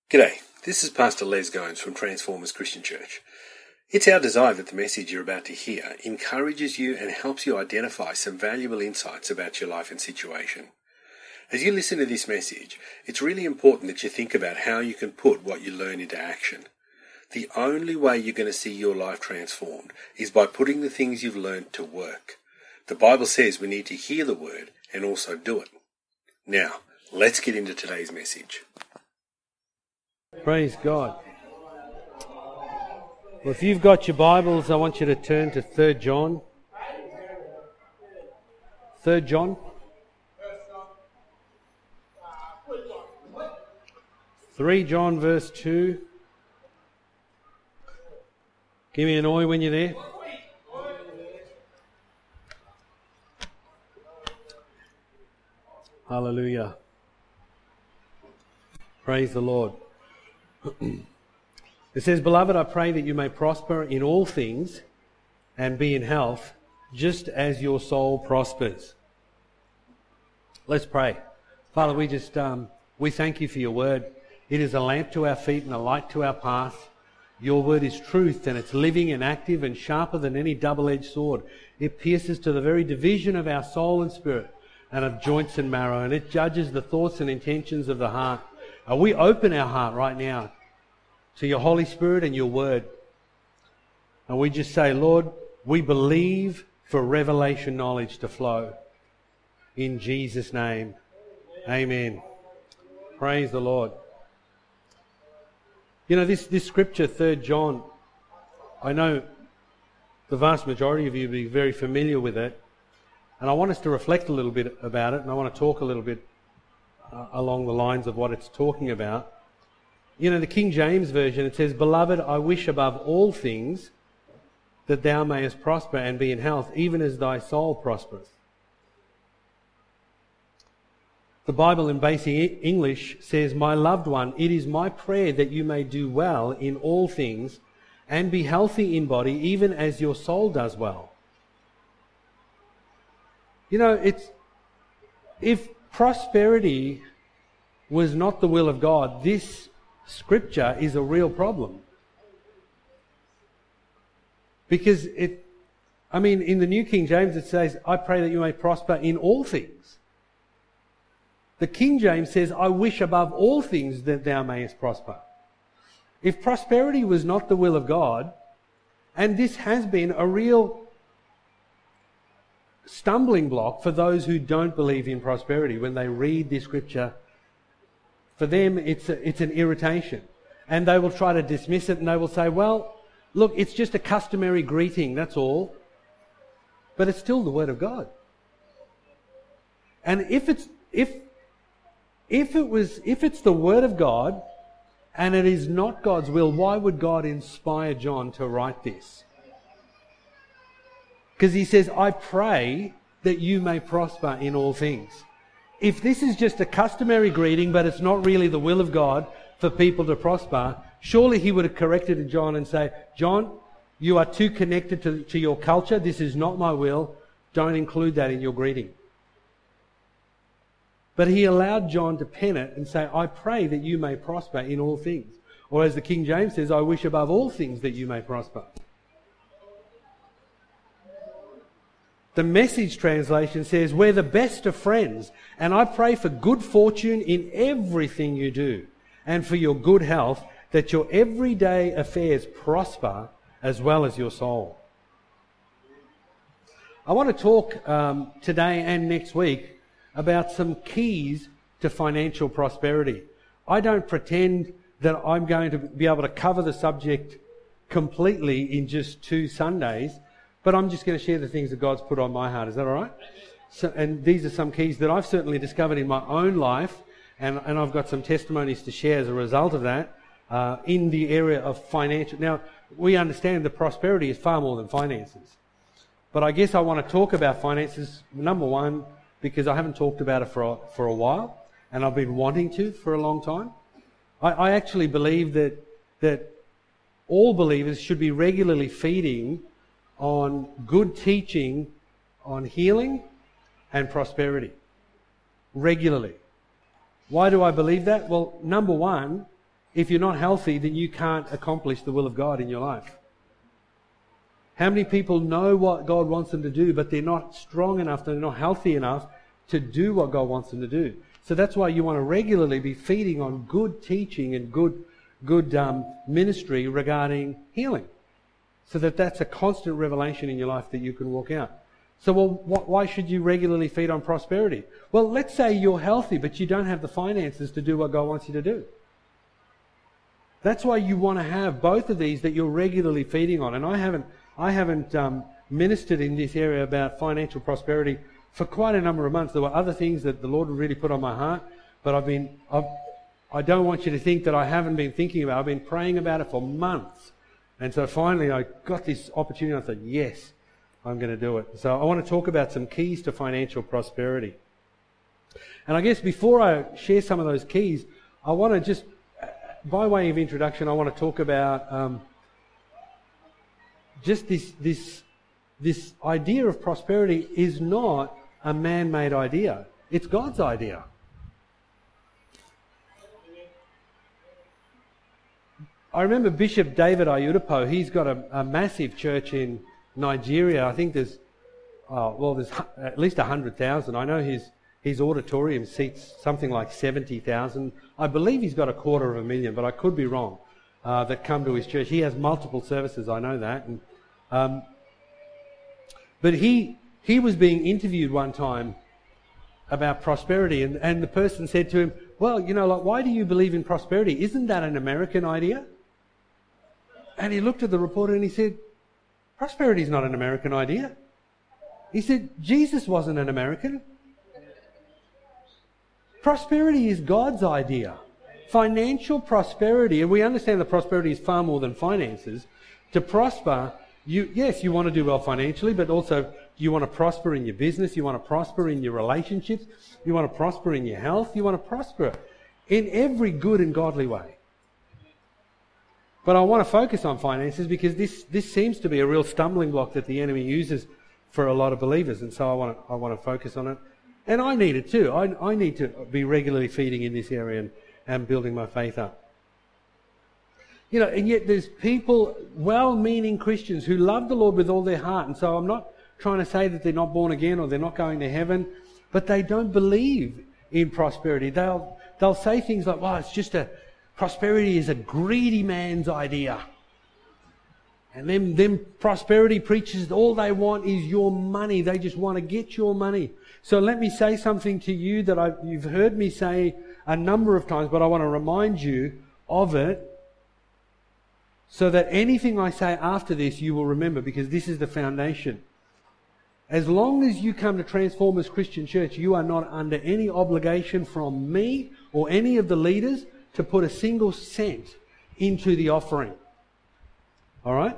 G'day, this is Pastor Les Gomes from Transformers Christian Church. It's our desire that the message you're about to hear encourages you and helps you identify some valuable insights about your life and situation. As you listen to this message, it's really important that you think about how you can put what you learn into action. The only way you're going to see your life transformed is by putting the things you've learned to work. The Bible says we need to hear the word and also do it. Now, let's get into today's message. Praise God. Well, if you've got your Bibles, I want you to turn to 3 John. 3 John. 3 John verse 2. Give me an oi when you're there. Hallelujah. Praise the Lord. It says, "Beloved, I pray that you may prosper in all things and be in health, just as your soul prospers." Let's pray. Father, we thank you for your word. It is a lamp to our feet and a light to our path. Your word is truth, and it's living and active and sharper than any double-edged sword. It pierces to the very division of our soul and spirit and of joints and marrow, and it judges the thoughts and intentions of the heart. We open our heart right now to your Holy Spirit and your word. And we just say, Lord, we believe for revelation knowledge to flow. In Jesus' name, amen. Praise the Lord. You know, this scripture, 3 John, I know the vast majority of you will be very familiar with it. And I want us to reflect a little bit about it, and I want to talk a little bit along the lines of what it's talking about. You know, the King James Version, it says, "Beloved, I wish above all things that thou mayest prosper and be in health, even as thy soul prospers." The Bible in Basic English says, "My loved one, it is my prayer that you may do well in all things and be healthy in body, even as your soul does well." You know, if prosperity was not the will of God, this scripture is a real problem. Because in the New King James it says, "I pray that you may prosper in all things." The King James says, "I wish above all things that thou mayest prosper." If prosperity was not the will of God, and this has been a real stumbling block for those who don't believe in prosperity when they read this scripture. For them, it's an irritation. And they will try to dismiss it, and they will say, well, look, it's just a customary greeting, that's all. But it's still the word of God. And if it's the word of God and it is not God's will, why would God inspire John to write this? Because he says, "I pray that you may prosper in all things." If this is just a customary greeting, but it's not really the will of God for people to prosper, surely he would have corrected John and say, "John, you are too connected to your culture. This is not my will. Don't include that in your greeting." But he allowed John to pen it and say, "I pray that you may prosper in all things." Or as the King James says, "I wish above all things that you may prosper." The Message translation says, "We're the best of friends, and I pray for good fortune in everything you do, and for your good health, that your everyday affairs prosper as well as your soul." I want to talk today and next week about some keys to financial prosperity. I don't pretend that I'm going to be able to cover the subject completely in just 2 Sundays, but I'm just going to share the things that God's put on my heart. Is that all right? And these are some keys that I've certainly discovered in my own life, and I've got some testimonies to share as a result of that in the area of financial. Now, we understand that prosperity is far more than finances. But I guess I want to talk about finances, number one, because I haven't talked about it for a while, and I've been wanting to for a long time. I actually believe that all believers should be regularly feeding on good teaching on healing and prosperity. Regularly. Why do I believe that? Well, number one, if you're not healthy, then you can't accomplish the will of God in your life. How many people know what God wants them to do, but they're not strong enough, they're not healthy enough to do what God wants them to do? So that's why you want to regularly be feeding on good teaching and good ministry regarding healing, so that that's a constant revelation in your life that you can walk out. So, why should you regularly feed on prosperity? Well, let's say you're healthy, but you don't have the finances to do what God wants you to do. That's why you want to have both of these that you're regularly feeding on. And I haven't ministered in this area about financial prosperity for quite a number of months. There were other things that the Lord really put on my heart, but I don't want you to think that I haven't been thinking about it. I've been praying about it for months. And so finally I got this opportunity and I said, yes, I'm going to do it. So I want to talk about some keys to financial prosperity. And I guess before I share some of those keys, I want to just, by way of introduction, I want to talk about just this idea of prosperity is not a man-made idea. It's God's idea. I remember Bishop David Oyedepo. He's got a massive church in Nigeria. I think there's at least 100,000. I know his auditorium seats something like 70,000. I believe he's got 250,000, but I could be wrong, that come to his church. He has multiple services, I know that. And, but he was being interviewed one time about prosperity, and the person said to him, well, why do you believe in prosperity? Isn't that an American idea? And he looked at the reporter and he said, prosperity is not an American idea. He said, Jesus wasn't an American. Prosperity is God's idea. Financial prosperity, and we understand that prosperity is far more than finances. To prosper, you want to do well financially, but also you want to prosper in your business, you want to prosper in your relationships, you want to prosper in your health, you want to prosper in every good and godly way. But I want to focus on finances because this seems to be a real stumbling block that the enemy uses for a lot of believers, and so I want to focus on it. And I need it too. I need to be regularly feeding in this area and building my faith up. And yet there's people, well-meaning Christians, who love the Lord with all their heart, and so I'm not trying to say that they're not born again or they're not going to heaven, but they don't believe in prosperity. They'll say things like, well, prosperity is a greedy man's idea. And them prosperity preachers, all they want is your money. They just want to get your money. So let me say something to you that you've heard me say a number of times, but I want to remind you of it so that anything I say after this you will remember, because this is the foundation. As long as you come to Transformers Christian Church, you are not under any obligation from me or any of the leaders to put a single cent into the offering. All right?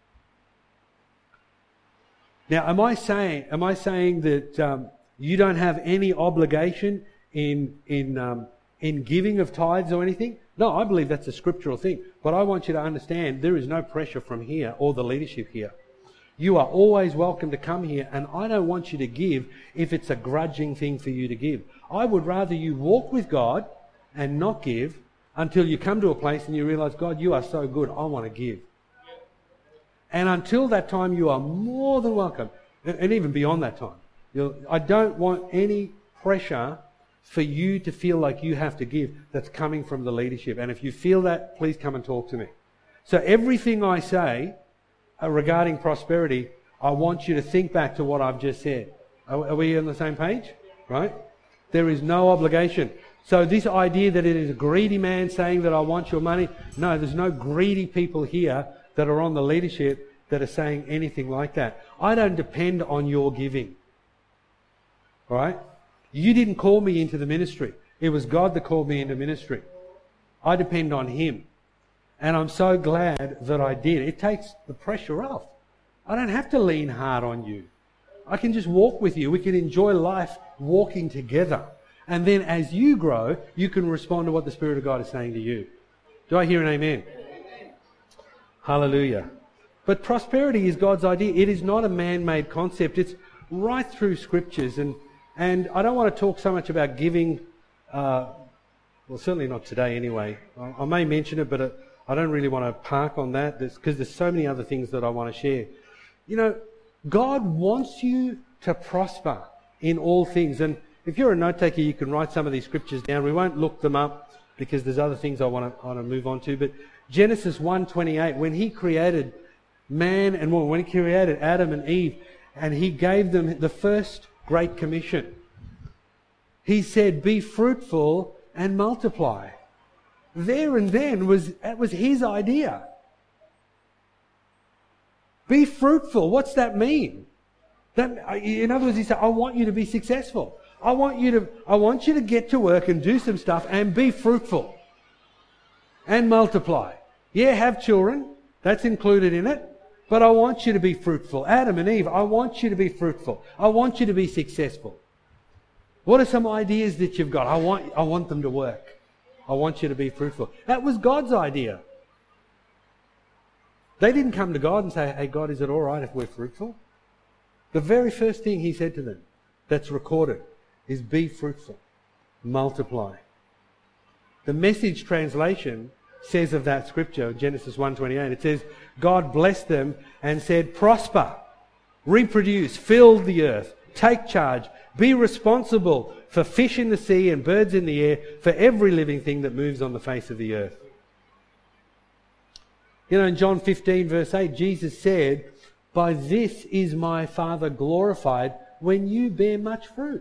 Now, am I saying that you don't have any obligation in giving of tithes or anything? No, I believe that's a scriptural thing. But I want you to understand there is no pressure from here or the leadership here. You are always welcome to come here, and I don't want you to give if it's a grudging thing for you to give. I would rather you walk with God and not give until you come to a place and you realize, God, you are so good, I want to give. And until that time, you are more than welcome. And even beyond that time. I don't want any pressure for you to feel like you have to give that's coming from the leadership. And if you feel that, please come and talk to me. So everything I say regarding prosperity, I want you to think back to what I've just said. Are we on the same page? Right? There is no obligation. So this idea that it is a greedy man saying that I want your money, no, there's no greedy people here that are on the leadership that are saying anything like that. I don't depend on your giving. All right? You didn't call me into the ministry. It was God that called me into ministry. I depend on Him. And I'm so glad that I did. It takes the pressure off. I don't have to lean hard on you. I can just walk with you. We can enjoy life walking together. And then as you grow, you can respond to what the Spirit of God is saying to you. Do I hear an amen? Amen. Hallelujah. But prosperity is God's idea. It is not a man-made concept. It's right through Scriptures. And I don't want to talk so much about giving Well, certainly not today anyway. I may mention it, but I don't really want to park on that because there's so many other things that I want to share. You know, God wants you to prosper in all things. And if you're a note taker, you can write some of these scriptures down. We won't look them up because there's other things I want to move on to. But Genesis 1:28, when he created man and woman, when he created Adam and Eve, and he gave them the first great commission, he said, be fruitful and multiply. There and then that was his idea. Be fruitful. What's that mean? In other words, he said, I want you to be successful. I want you to get to work and do some stuff and be fruitful and multiply. Yeah, have children. That's included in it. But I want you to be fruitful. Adam and Eve, I want you to be fruitful. I want you to be successful. What are some ideas that you've got? I want them to work. I want you to be fruitful. That was God's idea. They didn't come to God and say, hey, God, is it all right if we're fruitful? The very first thing he said to them that's recorded is be fruitful, multiply. The Message translation says of that scripture, Genesis 1:28, it says, God blessed them and said, prosper, reproduce, fill the earth, take charge, be responsible for fish in the sea and birds in the air, for every living thing that moves on the face of the earth. You know, in John 15 verse 8, Jesus said, by this is my Father glorified, when you bear much fruit.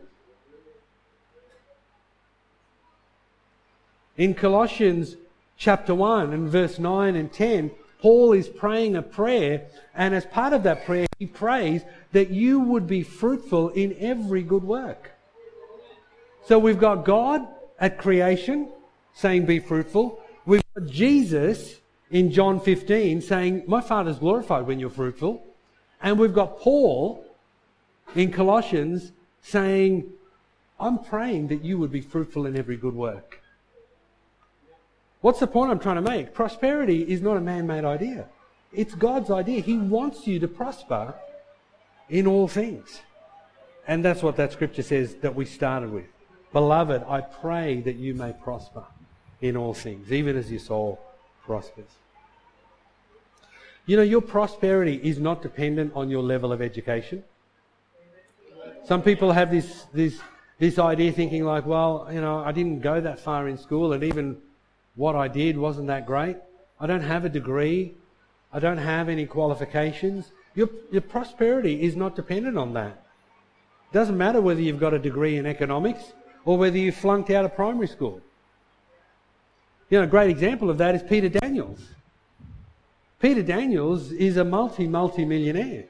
In Colossians chapter 1 and verse 9 and 10, Paul is praying a prayer, and as part of that prayer, he prays that you would be fruitful in every good work. So we've got God at creation saying be fruitful. We've got Jesus in John 15 saying, my Father's glorified when you're fruitful. And we've got Paul in Colossians saying, I'm praying that you would be fruitful in every good work. What's the point I'm trying to make? Prosperity is not a man-made idea. It's God's idea. He wants you to prosper in all things. And that's what that scripture says that we started with. Beloved, I pray that you may prosper in all things, even as your soul prospers. You know, your prosperity is not dependent on your level of education. Some people have this idea thinking like, well, you know, I didn't go that far in school, and even what I did wasn't that great. I don't have a degree. I don't have any qualifications. Your prosperity is not dependent on that. It doesn't matter whether you've got a degree in economics or whether you flunked out of primary school. You know, a great example of that is Peter Daniels. Peter Daniels is a multi-millionaire.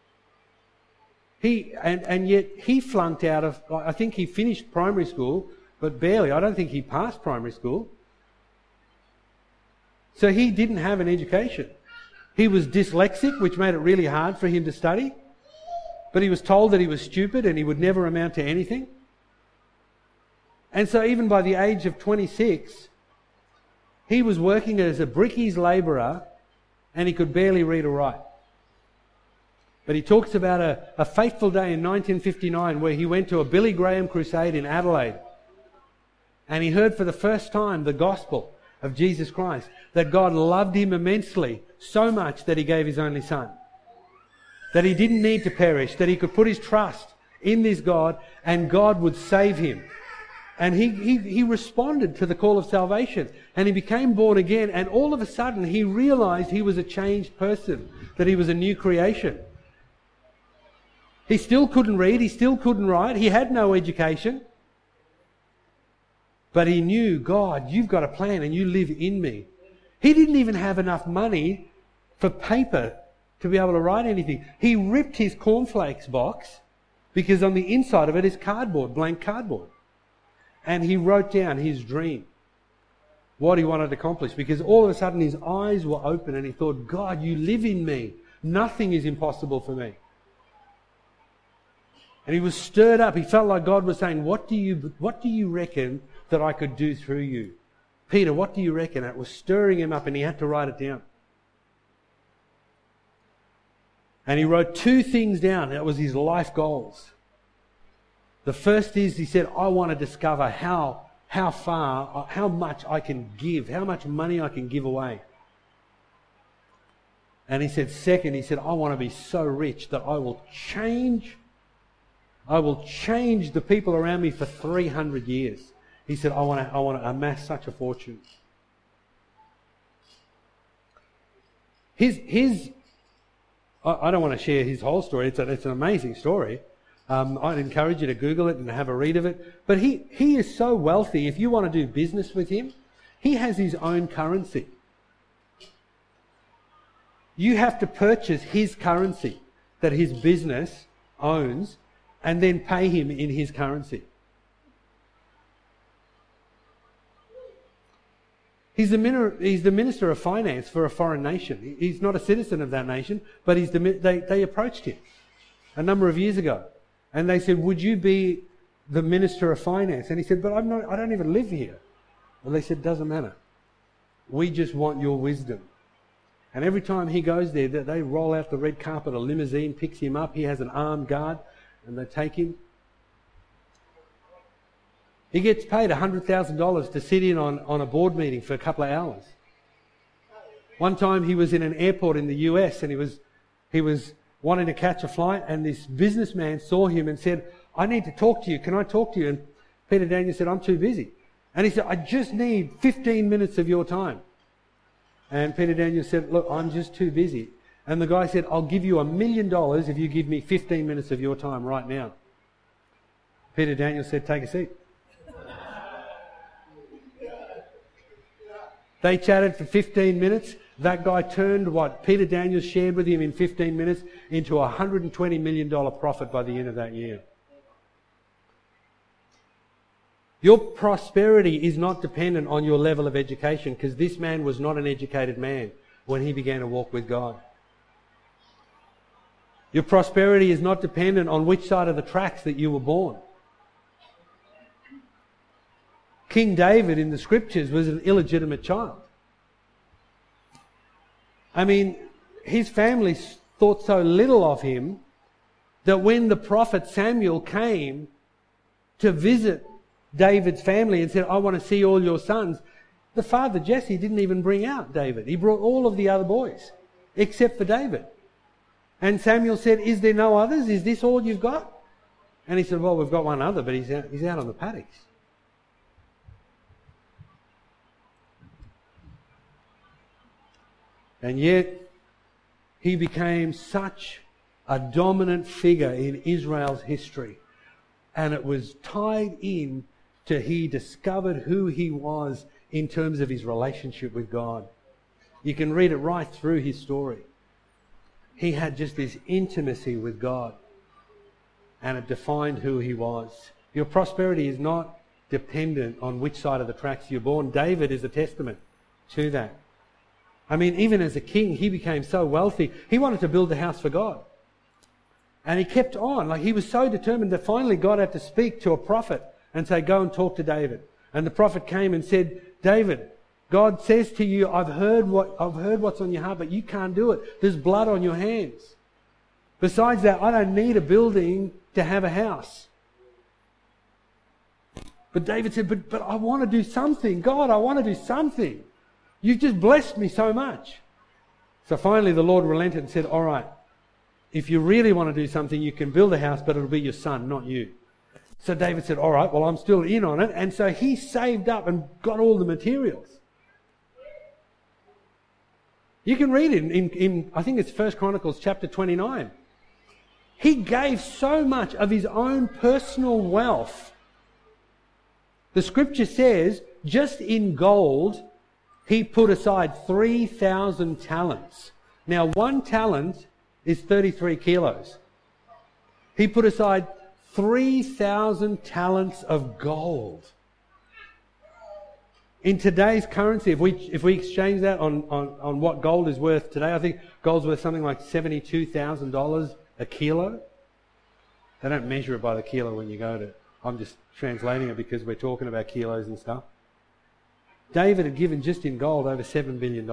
And yet he flunked out of, I think he finished primary school, but barely. I don't think he passed primary school. So he didn't have an education. He was dyslexic, which made it really hard for him to study. But he was told that he was stupid and he would never amount to anything. And so even by the age of 26, he was working as a brickies labourer and he could barely read or write. But he talks about a fateful day in 1959 where he went to a Billy Graham crusade in Adelaide. And he heard for the first time the gospel of Jesus Christ, that God loved him immensely, so much that he gave his only son. That he didn't need to perish, that he could put his trust in this God and God would save him. And he responded to the call of salvation and he became born again, and all of a sudden he realized he was a changed person, that he was a new creation. He still couldn't read, he still couldn't write, he had no education. But he knew, God, you've got a plan and you live in me. He didn't even have enough money for paper to be able to write anything. He ripped his cornflakes box because on the inside of it is cardboard, blank cardboard. And he wrote down his dream, what he wanted to accomplish, because all of a sudden his eyes were open and he thought, God, you live in me. Nothing is impossible for me. And he was stirred up. He felt like God was saying, what do you reckon that I could do through you? Peter, what do you reckon? It was stirring him up and he had to write it down. And he wrote 2 things down. That was his life goals. The first is, he said, I want to discover how how much I can give, how much money I can give away. And he said, second, he said, I want to be so rich that I will change the people around me for 300 years. He said, I want to amass such a fortune. I don't want to share his whole story. It's an amazing story. I'd encourage you to Google it and have a read of it. But he is so wealthy, if you want to do business with him, he has his own currency. You have to purchase his currency that his business owns and then pay him in his currency. He's the Minister of Finance for a foreign nation. He's not a citizen of that nation, but they approached him a number of years ago. And they said, would you be the Minister of Finance? And he said, but I don't even live here. Well, they said, doesn't matter. We just want your wisdom. And every time he goes there, they roll out the red carpet, a limousine picks him up, he has an armed guard, and they take him. He gets paid $100,000 to sit in on a board meeting for a couple of hours. One time he was in an airport in the US and he was wanting to catch a flight, and this businessman saw him and said, I need to talk to you. Can I talk to you? And Peter Daniels said, I'm too busy. And he said, I just need 15 minutes of your time. And Peter Daniels said, look, I'm just too busy. And the guy said, I'll give you $1 million if you give me 15 minutes of your time right now. Peter Daniels said, take a seat. They chatted for 15 minutes. That guy turned what Peter Daniels shared with him in 15 minutes into a $120 million profit by the end of that year. Your prosperity is not dependent on your level of education, because this man was not an educated man when he began to walk with God. Your prosperity is not dependent on which side of the tracks that you were born. King David in the scriptures was an illegitimate child. I mean, his family thought so little of him that when the prophet Samuel came to visit David's family and said, I want to see all your sons, the father Jesse didn't even bring out David. He brought all of the other boys, except for David. And Samuel said, is there no others? Is this all you've got? And he said, well, we've got one other, but he's out on the paddocks. And yet, he became such a dominant figure in Israel's history. And it was tied in to he discovered who he was in terms of his relationship with God. You can read it right through his story. He had just this intimacy with God. And it defined who he was. Your prosperity is not dependent on which side of the tracks you're born. David is a testament to that. I mean, even as a king, he became so wealthy, he wanted to build a house for God. And he kept on. Like, he was so determined that finally God had to speak to a prophet and say, go and talk to David. And the prophet came and said, David, God says to you, I've heard what's on your heart, but you can't do it. There's blood on your hands. Besides that, I don't need a building to have a house. But David said, but I want to do something. God, I want to do something. You've just blessed me so much. So finally the Lord relented and said, all right, if you really want to do something, you can build a house, but it'll be your son, not you. So David said, all right, well, I'm still in on it. And so he saved up and got all the materials. You can read it in I think it's 1 Chronicles chapter 29. He gave so much of his own personal wealth. The scripture says, just in gold, he put aside 3,000 talents. Now, 1 talent is 33 kilos. He put aside 3,000 talents of gold. In today's currency, if we exchange that on what gold is worth today, I think gold's worth something like $72,000 a kilo. They don't measure it by the kilo when you go to... I'm just translating it because we're talking about kilos and stuff. David had given just in gold over $7 billion.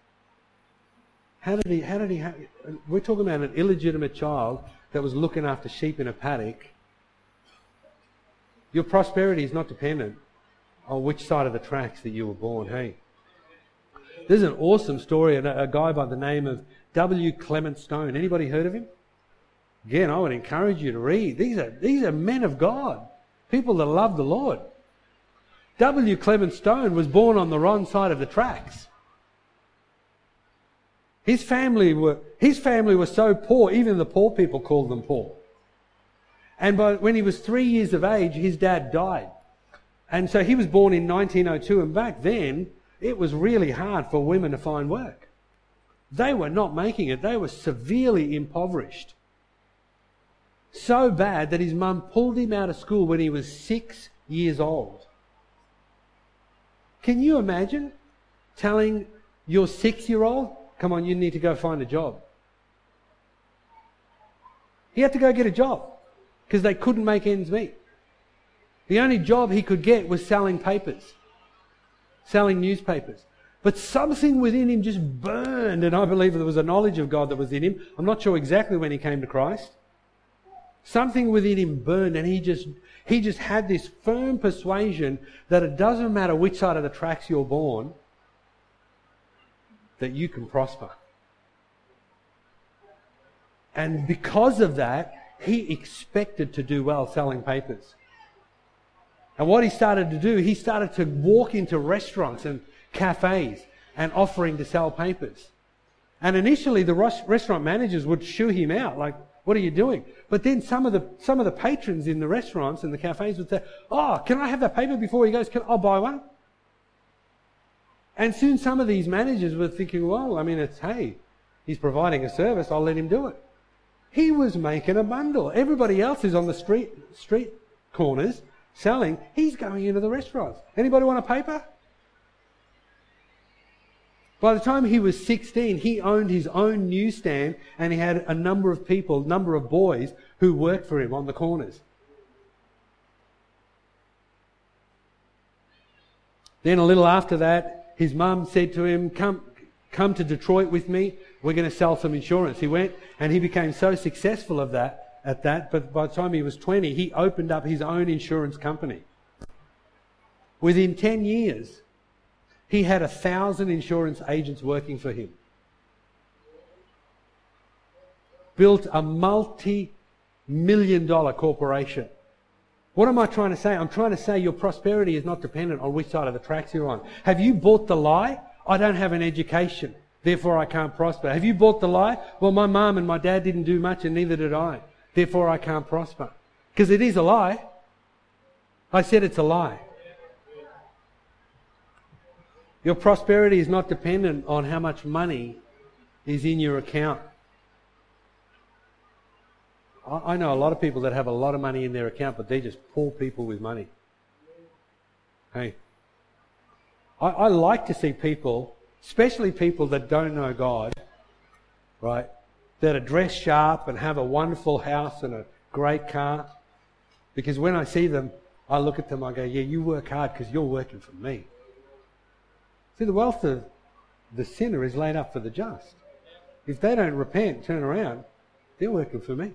We're talking about an illegitimate child that was looking after sheep in a paddock. Your prosperity is not dependent on which side of the tracks that you were born, hey? There's an awesome story, a guy by the name of W. Clement Stone. Anybody heard of him? Again, I would encourage you to read. These are men of God, people that love the Lord. W. Clement Stone was born on the wrong side of the tracks. His family were so poor, even the poor people called them poor. And when he was 3 years of age, his dad died. And so he was born in 1902, and back then, it was really hard for women to find work. They were not making it. They were severely impoverished. So bad that his mum pulled him out of school when he was 6 years old. Can you imagine telling your 6-year-old, come on, you need to go find a job? He had to go get a job because they couldn't make ends meet. The only job he could get was selling papers, selling newspapers. But something within him just burned, and I believe there was a knowledge of God that was in him. I'm not sure exactly when he came to Christ. Something within him burned, and he just had this firm persuasion that it doesn't matter which side of the tracks you're born, that you can prosper. And because of that, he expected to do well selling papers. And what he started to do, he started to walk into restaurants and cafes and offering to sell papers. And initially the restaurant managers would shoo him out, like, what are you doing? But then some of the patrons in the restaurants and the cafes would say, oh, can I have that paper before he goes? I'll buy one. And soon some of these managers were thinking, well, I mean, he's providing a service, I'll let him do it. He was making a bundle. Everybody else is on the street corners selling. He's going into the restaurants. Anybody want a paper? By the time he was 16, he owned his own newsstand, and he had a number of boys who worked for him on the corners. Then a little after that, his mum said to him, come to Detroit with me, we're going to sell some insurance. He went, and he became so successful at that, but by the time he was 20, he opened up his own insurance company. Within 10 years, he had 1,000 insurance agents working for him. Built a multi-million-dollar corporation. What am I trying to say? I'm trying to say your prosperity is not dependent on which side of the tracks you're on. Have you bought the lie? I don't have an education, therefore I can't prosper. Have you bought the lie? Well, my mum and my dad didn't do much and neither did I, therefore I can't prosper. Because it is a lie. I said it's a lie. Your prosperity is not dependent on how much money is in your account. I know a lot of people that have a lot of money in their account, but they're just poor people with money. Hey, I like to see people, especially people that don't know God, right, that are dressed sharp and have a wonderful house and a great car. Because when I see them, I look at them, I go, yeah, you work hard because you're working for me. See, the wealth of the sinner is laid up for the just. If they don't repent, turn around, they're working for me.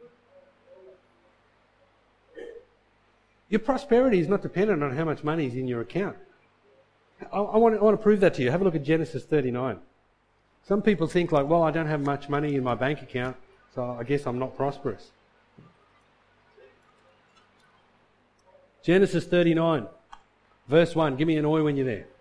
Your prosperity is not dependent on how much money is in your account. I want to prove that to you. Have a look at Genesis 39. Some people think like, well, I don't have much money in my bank account, so I guess I'm not prosperous. Genesis 39, verse 1. Give me an oi when you're there.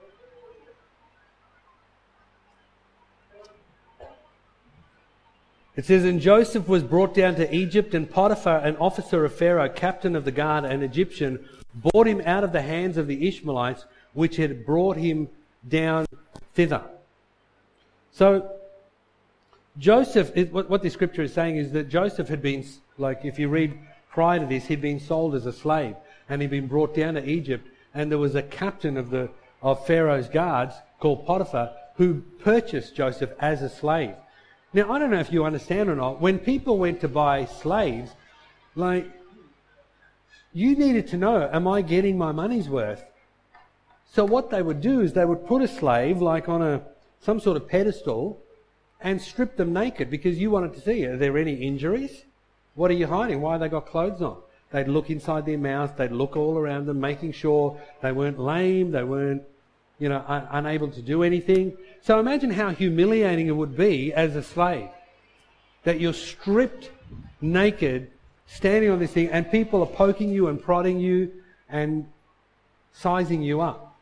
It says, and Joseph was brought down to Egypt, and Potiphar, an officer of Pharaoh, captain of the guard, an Egyptian, brought him out of the hands of the Ishmaelites, which had brought him down thither. So, Joseph, what this scripture is saying is that Joseph had been, like if you read prior to this, he'd been sold as a slave, and he'd been brought down to Egypt, and there was a captain of Pharaoh's guards called Potiphar who purchased Joseph as a slave. Now, I don't know if you understand or not, when people went to buy slaves, like, you needed to know, am I getting my money's worth? So what they would do is they would put a slave, like on some sort of pedestal, and strip them naked because you wanted to see, are there any injuries? What are you hiding? Why have they got clothes on? They'd look inside their mouth. They'd look all around them, making sure they weren't lame. They weren't, unable to do anything. So imagine how humiliating it would be as a slave, that you're stripped naked, standing on this thing, and people are poking you and prodding you and sizing you up.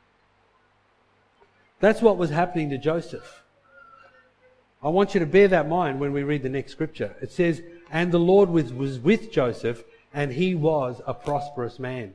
That's what was happening to Joseph. I want you to bear that in mind when we read the next scripture. It says, and the Lord was with Joseph, and he was a prosperous man.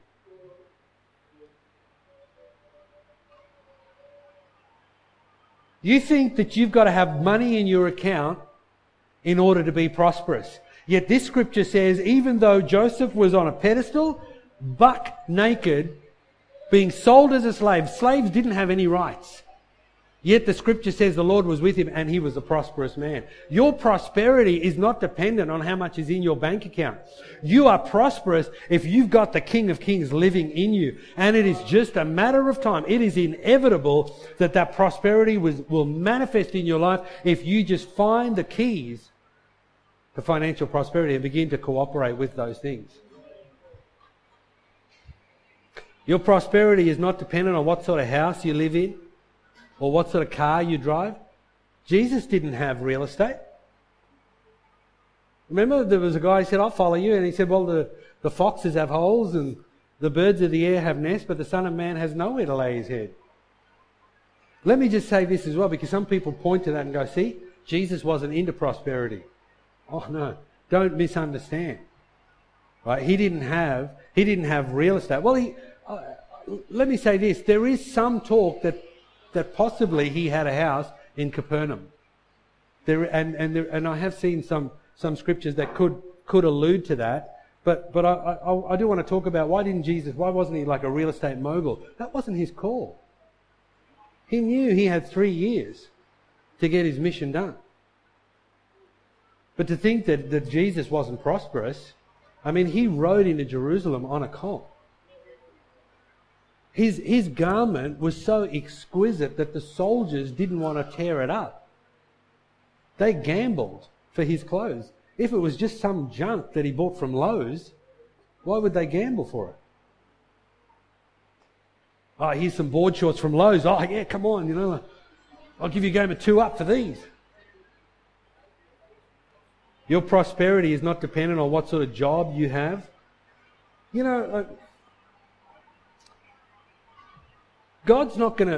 You think that you've got to have money in your account in order to be prosperous. Yet this scripture says, even though Joseph was on a pedestal, buck naked, being sold as a slave, slaves didn't have any rights. Yet the scripture says the Lord was with him and he was a prosperous man. Your prosperity is not dependent on how much is in your bank account. You are prosperous if you've got the King of Kings living in you. And it is just a matter of time. It is inevitable that prosperity will manifest in your life if you just find the keys to financial prosperity and begin to cooperate with those things. Your prosperity is not dependent on what sort of house you live in or what sort of car you drive. Jesus didn't have real estate. Remember, there was a guy who said, I'll follow you. And he said, well, the foxes have holes and the birds of the air have nests, but the Son of Man has nowhere to lay his head. Let me just say this as well, because some people point to that and go, see, Jesus wasn't into prosperity. Oh no, don't misunderstand. Right? He didn't have real estate. Well, let me say this. There is some talk that possibly he had a house in Capernaum. And I have seen some scriptures that could allude to that. But I do want to talk about why wasn't he like a real estate mogul? That wasn't his call. He knew he had 3 years to get his mission done. But to think that Jesus wasn't prosperous, I mean, he rode into Jerusalem on a colt. His garment was so exquisite that the soldiers didn't want to tear it up. They gambled for his clothes. If it was just some junk that he bought from Lowe's, why would they gamble for it? Oh, here's some board shorts from Lowe's. Oh, yeah, come on, I'll give you a game of 2 up for these. Your prosperity is not dependent on what sort of job you have. God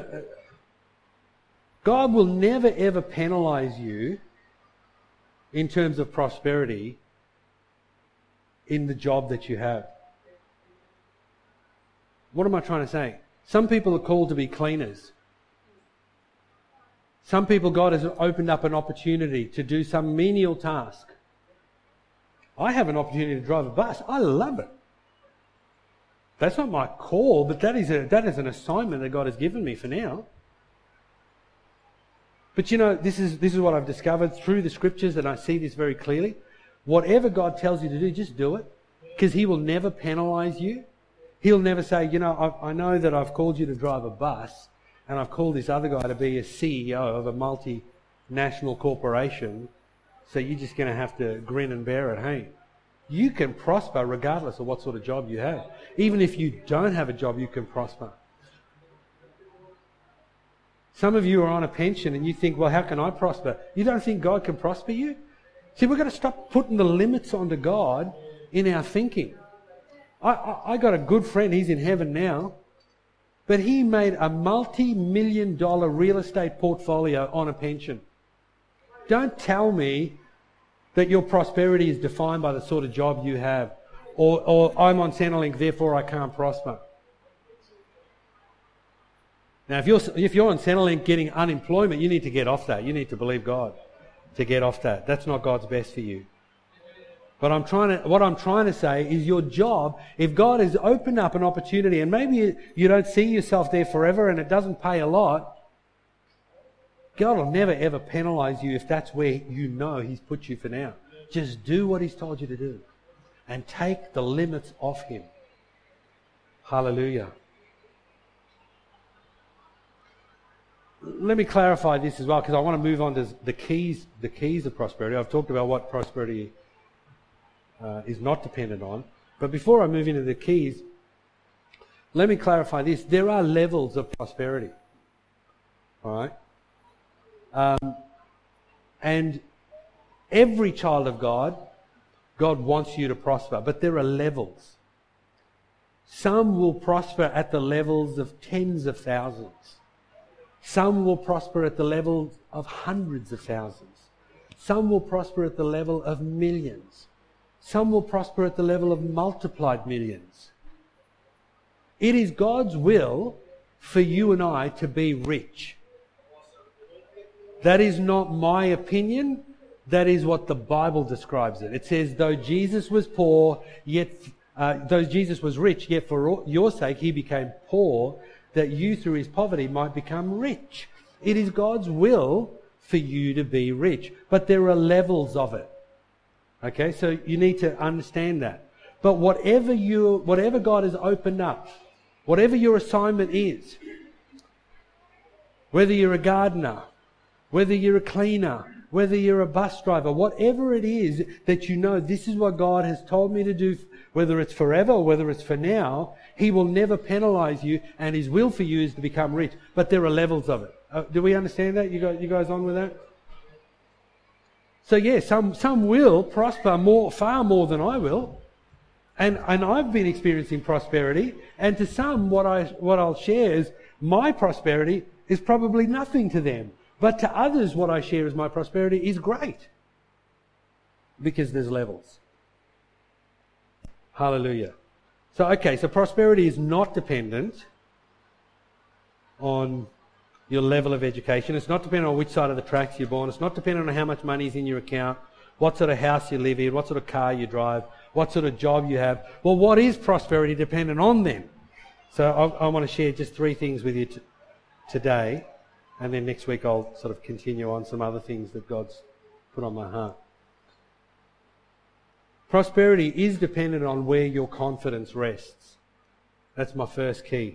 will never ever penalize you in terms of prosperity in the job that you have. What am I trying to say? Some people are called to be cleaners. Some people, God has opened up an opportunity to do some menial task. I have an opportunity to drive a bus. I love it. That's not my call, but that is an assignment that God has given me for now. But this is what I've discovered through the scriptures, and I see this very clearly. Whatever God tells you to do, just do it, because He will never penalize you. He'll never say, I know that I've called you to drive a bus, and I've called this other guy to be a CEO of a multinational corporation, so you're just going to have to grin and bear it, hey? You can prosper regardless of what sort of job you have. Even if you don't have a job, you can prosper. Some of you are on a pension and you think, well, how can I prosper? You don't think God can prosper you? See, we've got to stop putting the limits onto God in our thinking. I got a good friend, he's in heaven now, but he made a multi-million-dollar real estate portfolio on a pension. Don't tell me that your prosperity is defined by the sort of job you have, or I'm on Centrelink, therefore I can't prosper. Now, if you're on Centrelink getting unemployment, you need to get off that. You need to believe God to get off that. That's not God's best for you. But what I'm trying to say is your job, if God has opened up an opportunity, and maybe you don't see yourself there forever and it doesn't pay a lot, God will never ever penalize you if that's where He's put you for now. Just do what He's told you to do and take the limits off Him. Hallelujah. Let me clarify this as well, because I want to move on to the keys of prosperity. I've talked about what prosperity is not dependent on. But before I move into the keys, let me clarify this. There are levels of prosperity. All right? And every child of God, God wants you to prosper, but there are levels. Some will prosper at the levels of tens of thousands. Some will prosper at the level of hundreds of thousands. Some will prosper at the level of millions. Some will prosper at the level of multiplied millions. It is God's will for you and I to be rich. That is not my opinion. That is what the Bible describes it. It says, though Jesus was poor, though Jesus was rich, yet for your sake he became poor, that you through his poverty might become rich. It is God's will for you to be rich. But there are levels of it. Okay, so you need to understand that. But whatever God has opened up, whatever your assignment is, whether you're a gardener, whether you're a cleaner, whether you're a bus driver, whatever it is that you know this is what God has told me to do, whether it's forever or whether it's for now, he will never penalize you, and his will for you is to become rich. But there are levels of it. Do we understand that? You guys on with that? So yeah, some will prosper far more than I will. And I've been experiencing prosperity, and to some what I'll share is my prosperity is probably nothing to them. But to others, what I share as my prosperity is great. Because there's levels. Hallelujah. So prosperity is not dependent on your level of education. It's not dependent on which side of the tracks you're born. It's not dependent on how much money is in your account, what sort of house you live in, what sort of car you drive, what sort of job you have. Well, what is prosperity dependent on then? So I want to share just 3 things with you today. And then next week I'll sort of continue on some other things that God's put on my heart. Prosperity is dependent on where your confidence rests. That's my first key.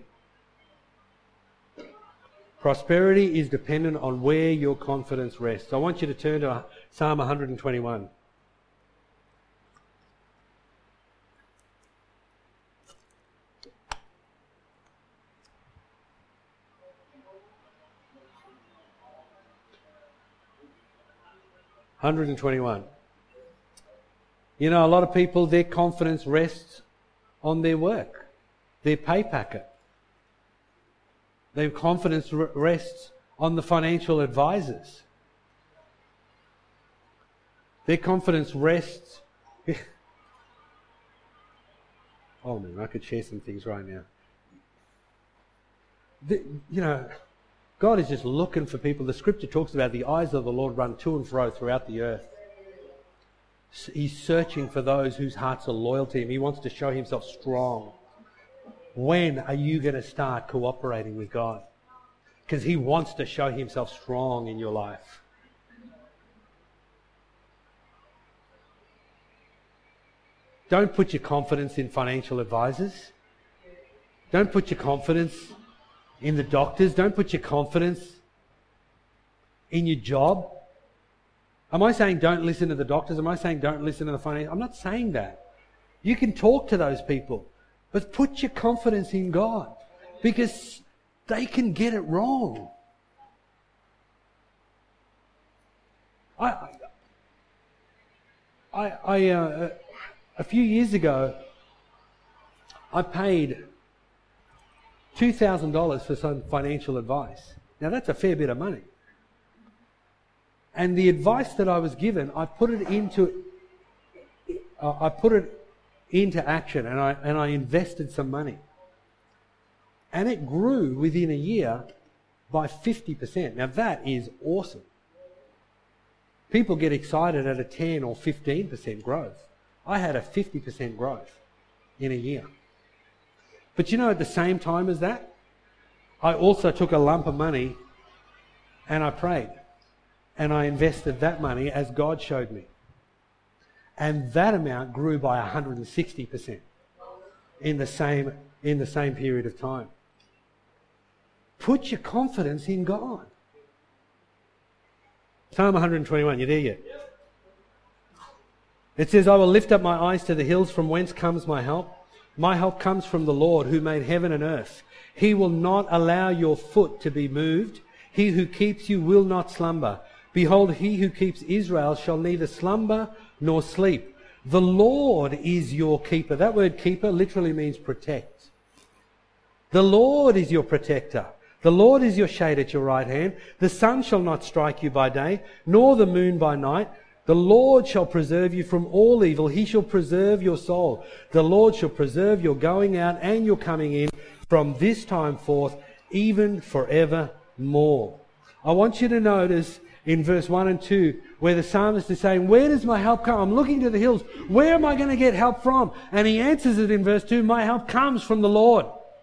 Prosperity is dependent on where your confidence rests. I want you to turn to Psalm 121. You know, a lot of people, their confidence rests on their work, their pay packet. Their confidence rests on the financial advisors. Their confidence rests... Oh man, I could share some things right now. God is just looking for people. The scripture talks about the eyes of the Lord run to and fro throughout the earth. He's searching for those whose hearts are loyal to him. He wants to show himself strong. When are you going to start cooperating with God? Because he wants to show himself strong in your life. Don't put your confidence in financial advisors. Don't put your confidence in the doctors. Don't put your confidence in your job. Am I saying don't listen to the doctors? Am I saying don't listen to the finance? I'm not saying that. You can talk to those people, but put your confidence in God, because they can get it wrong. A few years ago, I paid $2,000 for some financial advice. Now that's a fair bit of money. And the advice that I was given, I put it into action, and I invested some money. And it grew within a year by 50%. Now that is awesome. People get excited at a 10 or 15% growth. I had a 50% growth in a year. But you know, at the same time as that, I also took a lump of money and I prayed. And I invested that money as God showed me. And that amount grew by 160% in the same period of time. Put your confidence in God. Psalm 121, you there yet? It says, I will lift up my eyes to the hills, from whence comes my help. My help comes from the Lord who made heaven and earth. He will not allow your foot to be moved. He who keeps you will not slumber. Behold, he who keeps Israel shall neither slumber nor sleep. The Lord is your keeper. That word keeper literally means protect. The Lord is your protector. The Lord is your shade at your right hand. The sun shall not strike you by day, nor the moon by night. The Lord shall preserve you from all evil. He shall preserve your soul. The Lord shall preserve your going out and your coming in from this time forth, even forevermore. I want you to notice in verse 1 and 2 where the psalmist is saying, where does my help come? I'm looking to the hills. Where am I going to get help from? And he answers it in verse 2, my help comes from the Lord.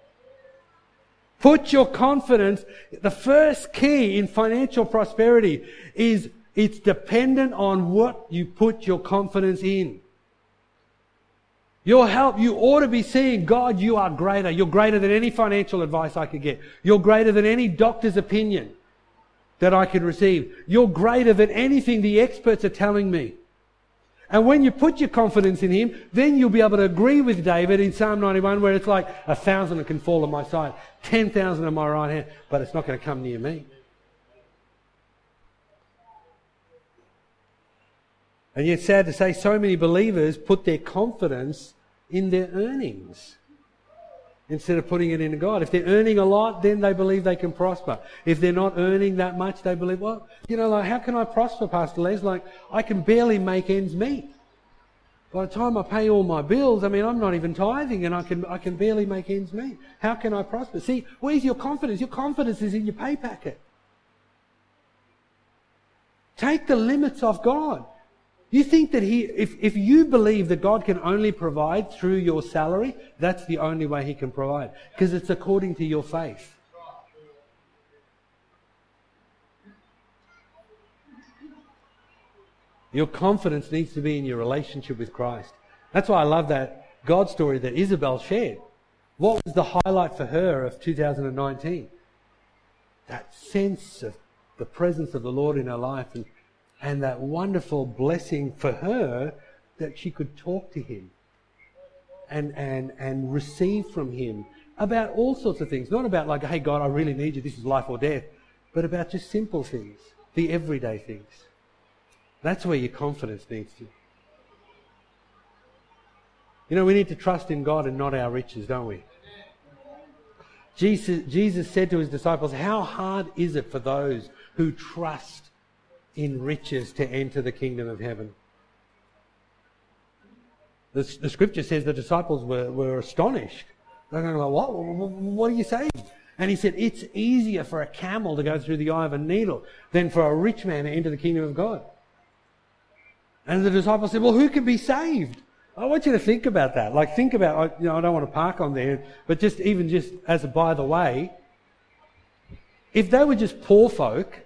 Put your confidence. The first key in financial prosperity is it's dependent on what you put your confidence in. Your help, you ought to be seeing, God, you are greater. You're greater than any financial advice I could get. You're greater than any doctor's opinion that I could receive. You're greater than anything the experts are telling me. And when you put your confidence in Him, then you'll be able to agree with David in Psalm 91 where it's like 1,000 can fall on my side, 10,000 on my right hand, but it's not going to come near me. And yet, sad to say, so many believers put their confidence in their earnings instead of putting it into God. If they're earning a lot, then they believe they can prosper. If they're not earning that much, they believe, well, like, how can I prosper, Pastor Les? Like, I can barely make ends meet. By the time I pay all my bills, I'm not even tithing and I can barely make ends meet. How can I prosper? See, where's your confidence? Your confidence is in your pay packet. Take the limits off God. You think that if you believe that God can only provide through your salary, that's the only way He can provide, because it's according to your faith. Your confidence needs to be in your relationship with Christ. That's why I love that God story that Isabel shared. What was the highlight for her of 2019? That sense of the presence of the Lord in her life and that wonderful blessing for her that she could talk to Him and receive from Him about all sorts of things. Not about like, hey God, I really need you, this is life or death, but about just simple things, the everyday things. That's where your confidence needs to. We need to trust in God and not our riches, don't we? Jesus said to His disciples, how hard is it for those who trust in riches to enter the kingdom of heaven? The scripture says the disciples were astonished. They're going like, what are you saying? And He said, it's easier for a camel to go through the eye of a needle than for a rich man to enter the kingdom of God. And the disciples said, well, who can be saved? I want you to think about that. Like, think about, I don't want to park on there, but just as a by the way, if they were just poor folk,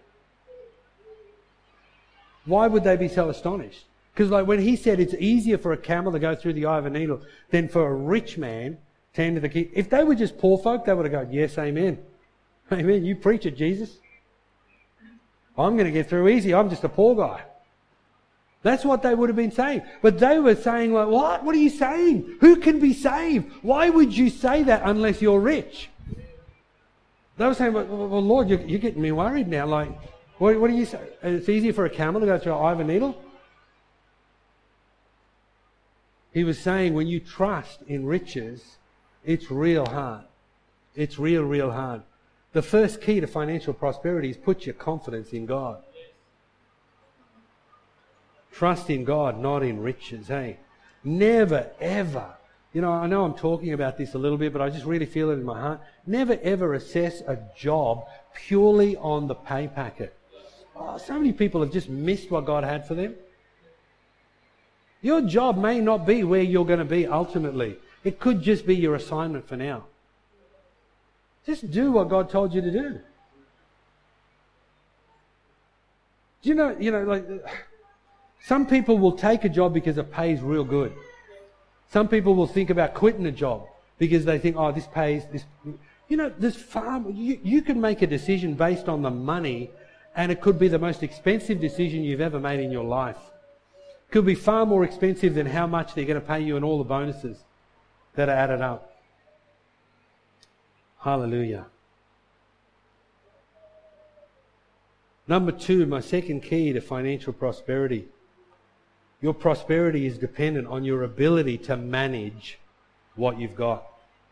why would they be so astonished? Because like when He said it's easier for a camel to go through the eye of a needle than for a rich man to enter the kingdom. If they were just poor folk, they would have gone, yes, amen. Amen. You preach it, Jesus. I'm going to get through easy. I'm just a poor guy. That's what they would have been saying. But they were saying like, what? What are you saying? Who can be saved? Why would you say that unless you're rich? They were saying, well Lord, you're getting me worried now. Like, what do you say? It's easier for a camel to go through the eye of a needle? He was saying when you trust in riches, it's real hard. It's real hard. The first key to financial prosperity is put your confidence in God. Trust in God, not in riches, hey? Never, ever. I know I'm talking about this a little bit, but I just really feel it in my heart. Never, ever assess a job purely on the pay packet. Oh, so many people have just missed what God had for them. Your job may not be where you're going to be ultimately. It could just be your assignment for now. Just do what God told you to do. Do you know, like, some people will take a job because it pays real good. Some people will think about quitting a job because they think, oh, this pays this. There's you can make a decision based on the money, and it could be the most expensive decision you've ever made in your life. could be far more expensive than how much they're going to pay you and all the bonuses that are added up. Hallelujah. Number 2, my second key to financial prosperity. Your prosperity is dependent on your ability to manage what you've got.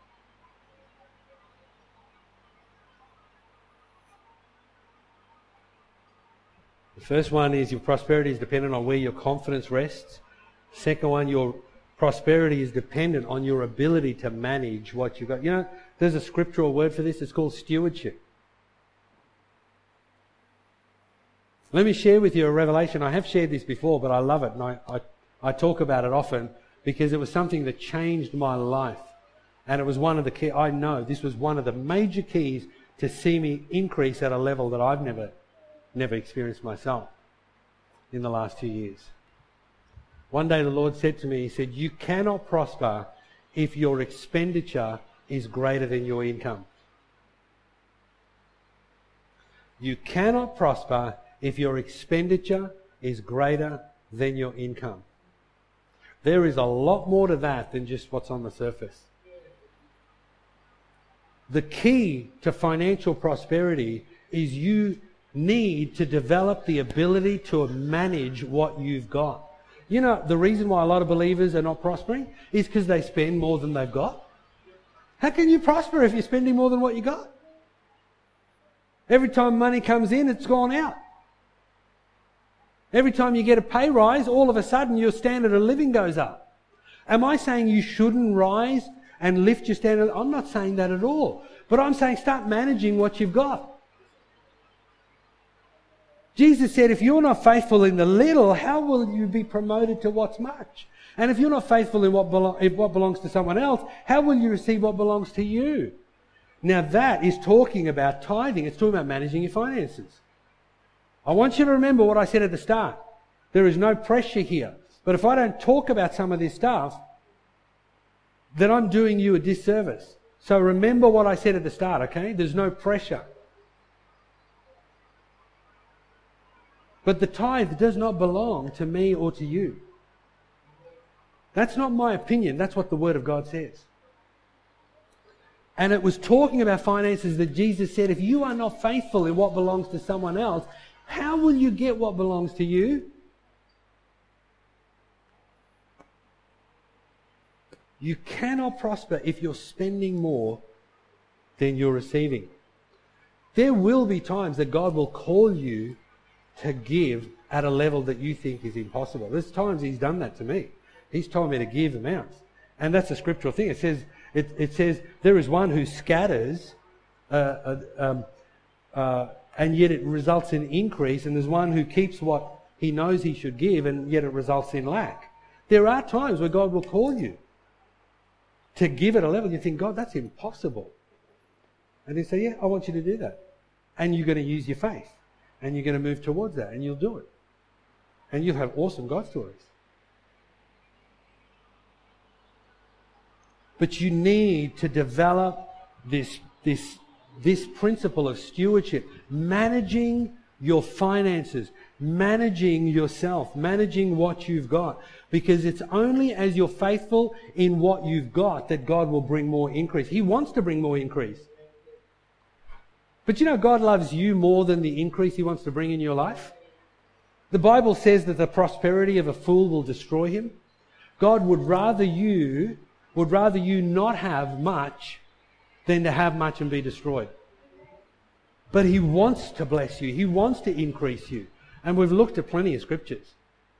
The first one is your prosperity is dependent on where your confidence rests. Second one, your prosperity is dependent on your ability to manage what you've got. You know, there's a scriptural word for this. It's called stewardship. Let me share with you a revelation. I have shared this before, but I love it, and I talk about it often because it was something that changed my life. And it was one of the key. I know this was one of the major keys to see me increase at a level that I've never experienced myself in the last 2 years. One day the Lord said to me, He said, you cannot prosper if your expenditure is greater than your income. You cannot prosper if your expenditure is greater than your income. There is a lot more to that than just what's on the surface. The key to financial prosperity is you need to develop the ability to manage what you've got. You know, the reason why a lot of believers are not prospering is because they spend more than they've got. How can you prosper if you're spending more than what you got? Every time money comes in, it's gone out. Every time you get a pay rise, all of a sudden your standard of living goes up. Am I saying you shouldn't rise and lift your standard? I'm not saying that at all. But I'm saying start managing what you've got. Jesus said, if you're not faithful in the little, how will you be promoted to what's much? And if you're not faithful in what belongs to someone else, how will you receive what belongs to you? Now that is talking about tithing. It's talking about managing your finances. I want you to remember what I said at the start. There is no pressure here. But if I don't talk about some of this stuff, then I'm doing you a disservice. So remember what I said at the start, okay? There's no pressure. But the tithe does not belong to me or to you. That's not my opinion. That's what the Word of God says. And it was talking about finances that Jesus said, if you are not faithful in what belongs to someone else, how will you get what belongs to you? You cannot prosper if you're spending more than you're receiving. There will be times that God will call you to give at a level that you think is impossible. There's times He's done that to me. He's told me to give amounts. And that's a scriptural thing. It says there is one who scatters and yet it results in increase, and there's one who keeps what he knows he should give, and yet it results in lack. There are times where God will call you to give at a level you think, God, that's impossible. And He'll say, yeah, I want you to do that. And you're going to use your faith, and you're going to move towards that, and you'll do it. And you'll have awesome God stories. But you need to develop this principle of stewardship, managing your finances, managing yourself, managing what you've got. Because it's only as you're faithful in what you've got that God will bring more increase. He wants to bring more increase. But you know, God loves you more than the increase He wants to bring in your life. The Bible says that the prosperity of a fool will destroy him. God would rather you not have much than to have much and be destroyed. But He wants to bless you. He wants to increase you. And we've looked at plenty of scriptures.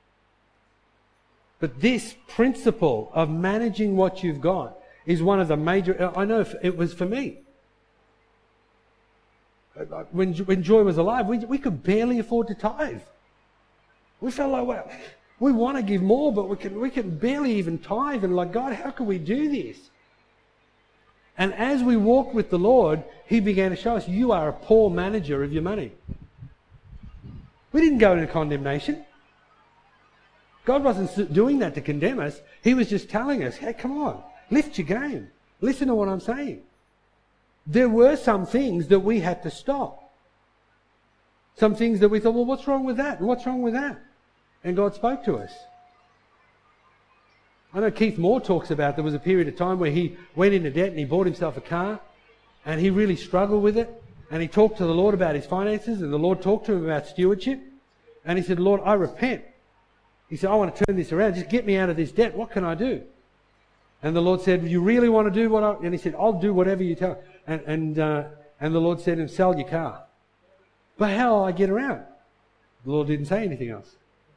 But this principle of managing what you've got is one of the major... I know it was for me. When Joy was alive, we could barely afford to tithe. We felt like, well, we want to give more, but we can barely even tithe. And like, God, how can we do this? And as we walked with the Lord, He began to show us, you are a poor manager of your money. We didn't go into condemnation. God wasn't doing that to condemn us. He was just telling us, hey, come on, lift your game. Listen to what I'm saying. There were some things that we had to stop. Some things that we thought, well, what's wrong with that? And what's wrong with that? And God spoke to us. I know Keith Moore talks about there was a period of time where he went into debt and he bought himself a car and he really struggled with it. And he talked to the Lord about his finances, and the Lord talked to him about stewardship. And he said, Lord, I repent. He said, I want to turn this around. Just get me out of this debt. What can I do? And the Lord said, you really want to do what I... And he said, I'll do whatever you tell. And the Lord said to him, sell your car. But how will I get around? The Lord didn't say anything else.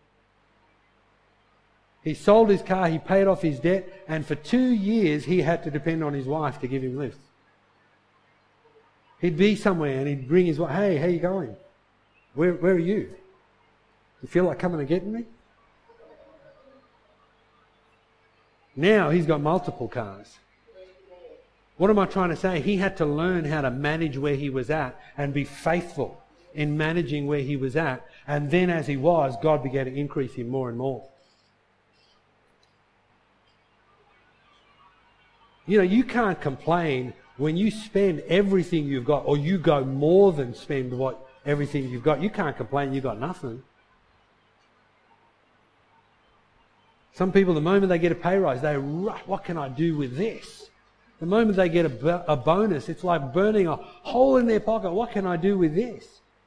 He sold his car, he paid off his debt, and for 2 years he had to depend on his wife to give him lifts. He'd be somewhere and he'd bring his wife, hey, how you going? Where are you? You feel like coming and getting me? Now he's got multiple cars. What am I trying to say? He had to learn how to manage where he was at and be faithful in managing where he was at. And then as he was, God began to increase him more and more. You know, you can't complain when you spend everything you've got, or you go more than spend everything you've got. You can't complain you've got nothing. Some people, the moment they get a pay rise, they rush, what can I do with this? The moment they get a bonus, it's like burning a hole in their pocket. What can I do with this?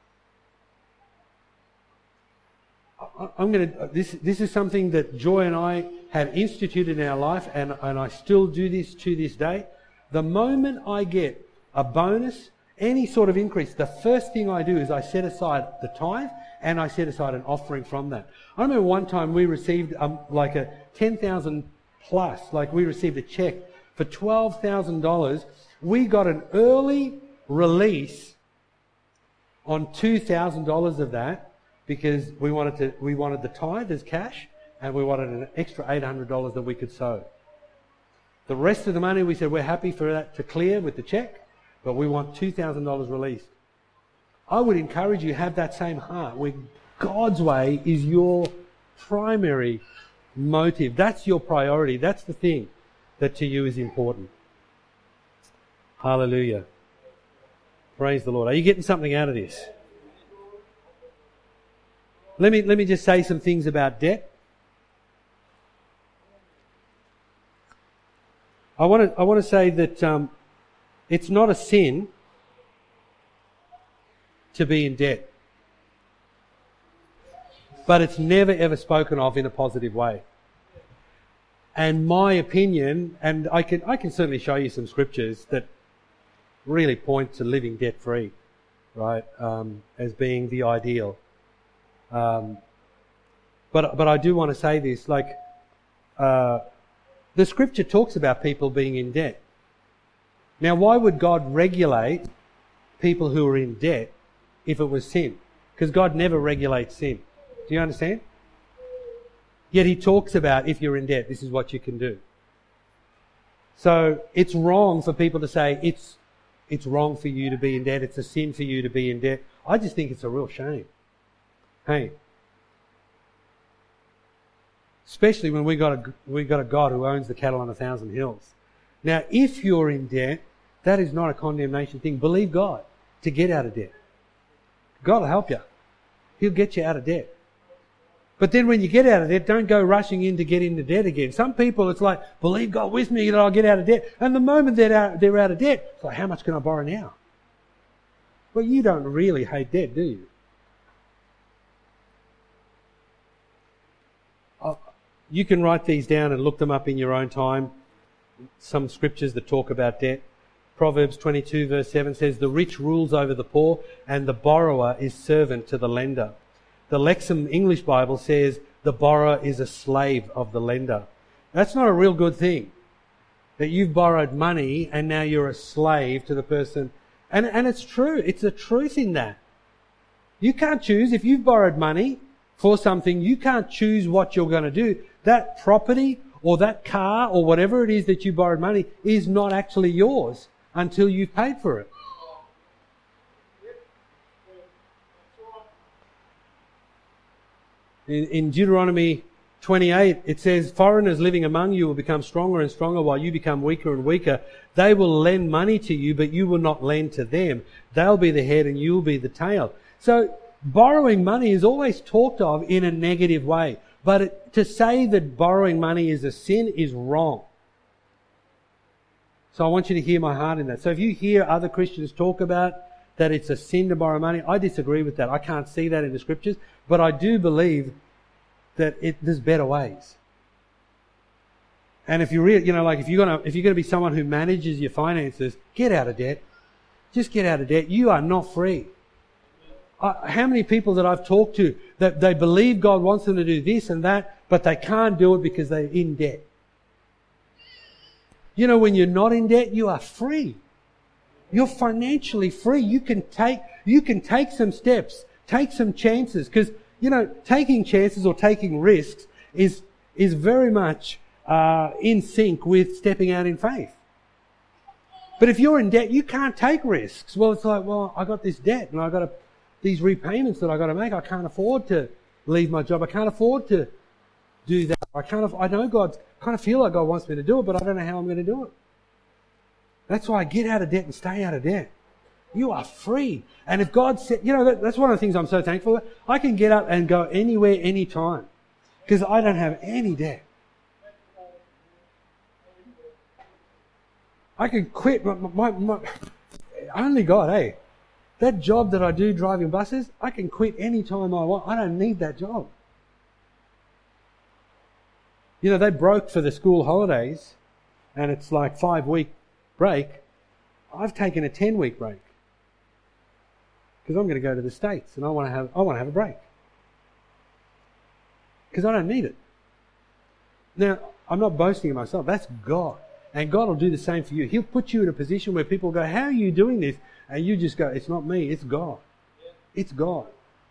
This is something that Joy and I have instituted in our life, and I still do this to this day. The moment I get a bonus, any sort of increase, the first thing I do is I set aside the tithe and I set aside an offering from that. I remember one time we received like a 10,000 plus, like we received a check for $12,000. We got an early release on $2,000 of that because we wanted the tithe as cash, and we wanted an extra $800 that we could sow. The rest of the money, we said we're happy for that to clear with the check, but we want $2,000 released. I would encourage you to have that same heart where God's way is your primary motive. That's your priority. That's the thing that to you is important. Hallelujah. Praise the Lord. Are you getting something out of this? Let me just say some things about debt. I want to say that it's not a sin to be in debt, but it's never ever spoken of in a positive way. And my opinion, and I can certainly show you some scriptures that really point to living debt free, right, as being the ideal. But I do want to say this, like. The scripture talks about people being in debt. Now, why would God regulate people who are in debt if it was sin? Because God never regulates sin. Do you understand? Yet he talks about if you're in debt, this is what you can do. So it's wrong for people to say it's wrong for you to be in debt, it's a sin for you to be in debt. I just think it's a real shame. Hey. Especially when we got a God who owns the cattle on 1,000 hills. Now, if you're in debt, that is not a condemnation thing. Believe God to get out of debt. God will help you. He'll get you out of debt. But then when you get out of debt, don't go rushing in to get into debt again. Some people, it's like, believe God with me that I'll get out of debt. And the moment they're out of debt, it's like, how much can I borrow now? Well, you don't really hate debt, do you? You can write these down and look them up in your own time. Some scriptures that talk about debt. Proverbs 22 verse 7 says, the rich rules over the poor and the borrower is servant to the lender. The Lexham English Bible says the borrower is a slave of the lender. That's not a real good thing. That you've borrowed money and now you're a slave to the person. And it's true. It's a truth in that. You can't choose. If you've borrowed money for something, you can't choose what you're going to do. That property or that car or whatever it is that you borrowed money is not actually yours until you've paid for it. In Deuteronomy 28, it says, foreigners living among you will become stronger and stronger while you become weaker and weaker. They will lend money to you, but you will not lend to them. They'll be the head and you'll be the tail. So borrowing money is always talked of in a negative way. But to say that borrowing money is a sin is wrong. So I want you to hear my heart in that. So if you hear other Christians talk about that it's a sin to borrow money, I disagree with that. I can't see that in the scriptures, but I do believe that there's better ways. And if you're if you're gonna be someone who manages your finances, get out of debt. Just get out of debt. You are not free. How many people that I've talked to that they believe God wants them to do this and that, but they can't do it because they're in debt. You know, when you're not in debt, you are free. You're financially free. You can take some steps, take some chances, because taking chances or taking risks is very much in sync with stepping out in faith. But if you're in debt, you can't take risks. Well, it's like, I got this debt and I got these repayments that I got to make. I can't afford to leave my job. I can't afford to do that. I know God, kind of feel like God wants me to do it, but I don't know how I'm going to do it. That's why I get out of debt and stay out of debt. You are free. And if God said, that's one of the things I'm so thankful for. I can get up and go anywhere, anytime, because I don't have any debt. I can quit my only God, hey. That job that I do driving buses, I can quit any time I want. I don't need that job. They broke for the school holidays and it's like 5-week break. I've taken a 10-week break because I'm going to go to the States and I want to have a break because I don't need it. Now, I'm not boasting of myself. That's God. And God will do the same for you. He'll put you in a position where people go, how are you doing this? And you just go, it's not me, it's God. It's God.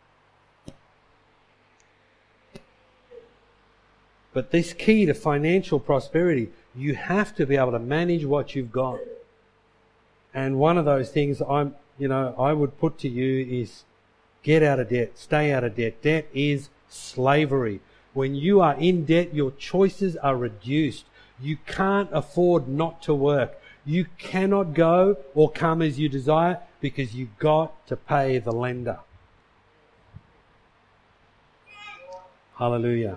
But this key to financial prosperity, you have to be able to manage what you've got. And one of those things I would put to you is get out of debt, stay out of debt. Debt is slavery. When you are in debt, your choices are reduced. You can't afford not to work. You cannot go or come as you desire because you've got to pay the lender. Hallelujah.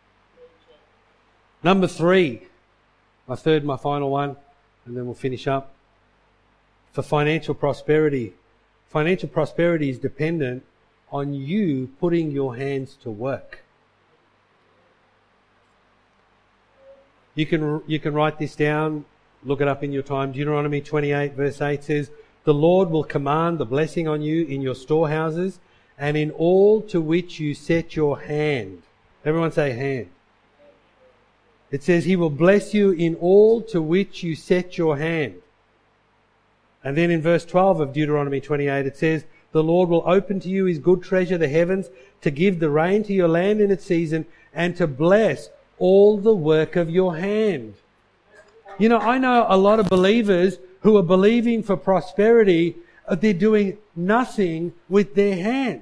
Number 3, my final one, and then we'll finish up. For financial prosperity is dependent on you putting your hands to work. You can write this down, look it up in your time. Deuteronomy 28 verse 8 says, "The Lord will command the blessing on you in your storehouses and in all to which you set your hand." Everyone say hand. It says, He will bless you in all to which you set your hand. And then in verse 12 of Deuteronomy 28 it says, "The Lord will open to you His good treasure, the heavens, to give the rain to your land in its season and to bless all the work of your hand." I know a lot of believers who are believing for prosperity, they're doing nothing with their hands.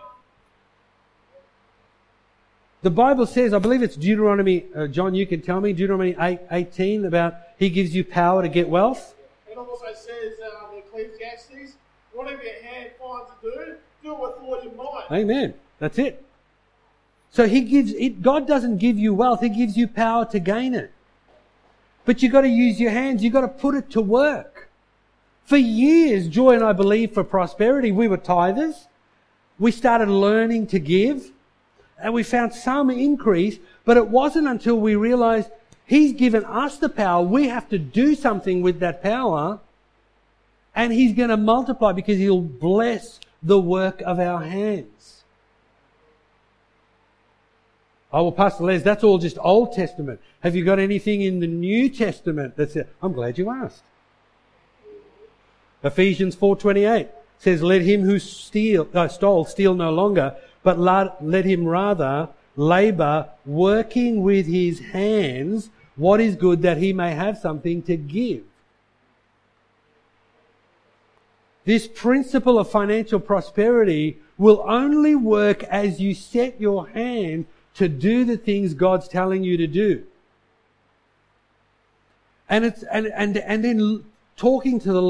The Bible says, I believe it's Deuteronomy, John, you can tell me, Deuteronomy 8:18 about He gives you power to get wealth. It also says in Ecclesiastes, whatever your hand finds to do it with all your might. Amen. That's it. So God doesn't give you wealth, He gives you power to gain it. But you've got to use your hands, you've got to put it to work. For years, Joy and I believed for prosperity. We were tithers. We started learning to give. And we found some increase, but it wasn't until we realized He's given us the power. We have to do something with that power. And He's going to multiply because He'll bless the work of our hands. Oh, well, Pastor Les, that's all just Old Testament. Have you got anything in the New Testament that's it? I'm glad you asked. Ephesians 4:28 says, "Let him who stole steal no longer, but let him rather labour, working with his hands what is good, that he may have something to give." This principle of financial prosperity will only work as you set your hand to do the things God's telling you to do. And then talking to the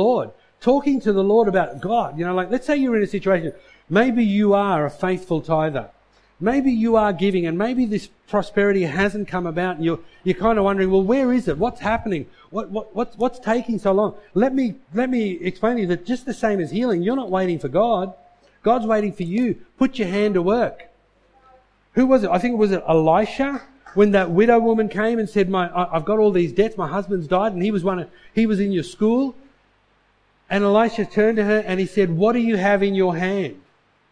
Lord about God. Let's say you're in a situation, maybe you are a faithful tither. Maybe you are giving and maybe this prosperity hasn't come about and you're kind of wondering, well, where is it? What's happening? What's taking so long? Let me explain to you that just the same as healing, you're not waiting for God. God's waiting for you. Put your hand to work. Who was it? I think it was Elisha, when that widow woman came and said, I've got all these debts, my husband's died, and he was in your school. And Elisha turned to her and he said, what do you have in your hand?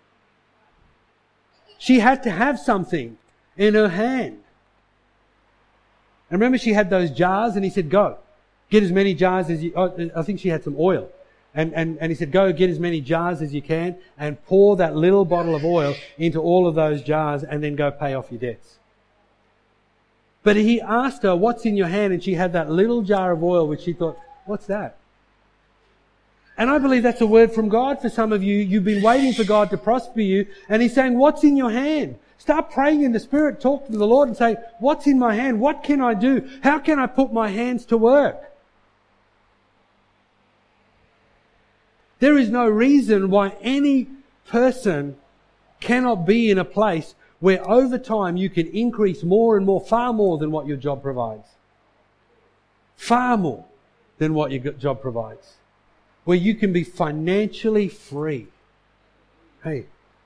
She had to have something in her hand. And remember, she had those jars, and he said, go, get as many jars as you... I think she had some oil. And he said, go get as many jars as you can and pour that little bottle of oil into all of those jars and then go pay off your debts. But he asked her, what's in your hand? And she had that little jar of oil, which she thought, what's that? And I believe that's a word from God for some of you. You've been waiting for God to prosper you, and He's saying, what's in your hand? Start praying in the Spirit, talk to the Lord and say, what's in my hand? What can I do? How can I put my hands to work? There is no reason why any person cannot be in a place where over time you can increase more and more, far more than what your job provides. Far more than what your job provides. Where you can be financially free. Hey.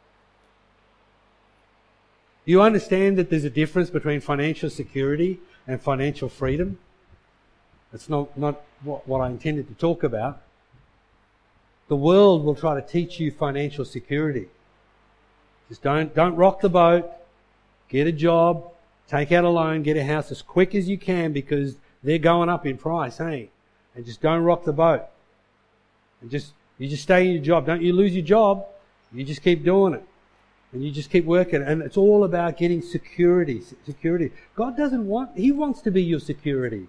You understand that there's a difference between financial security and financial freedom? That's not what I intended to talk about. The world will try to teach you financial security. Just don't rock the boat. Get a job. Take out a loan. Get a house as quick as you can because they're going up in price, hey? And just don't rock the boat. And you just stay in your job. Don't you lose your job. You just keep doing it. And you just keep working. And it's all about getting security. Security. God He wants to be your security.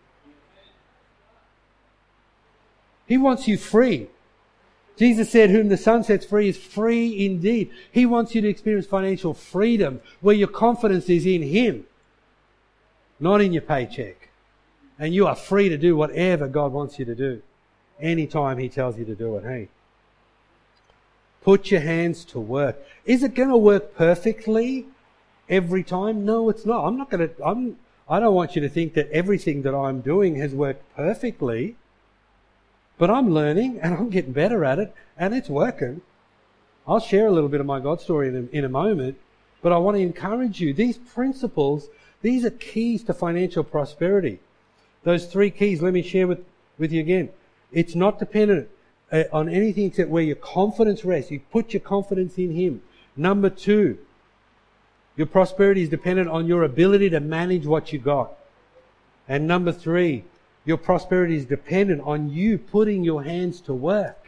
He wants you free. Jesus said, whom the Son sets free is free indeed. He wants you to experience financial freedom where your confidence is in Him, not in your paycheck. And you are free to do whatever God wants you to do. Anytime He tells you to do it, hey. Put your hands to work. Is it going to work perfectly every time? No, it's not. I don't want you to think that everything that I'm doing has worked perfectly. But I'm learning and I'm getting better at it and it's working. I'll share a little bit of my God story in a moment, but I want to encourage you. These principles, these are keys to financial prosperity. Those 3 keys, let me share with you again. It's not dependent on anything except where your confidence rests. You put your confidence in Him. Number 2, your prosperity is dependent on your ability to manage what you got. And number 3, your prosperity is dependent on you putting your hands to work.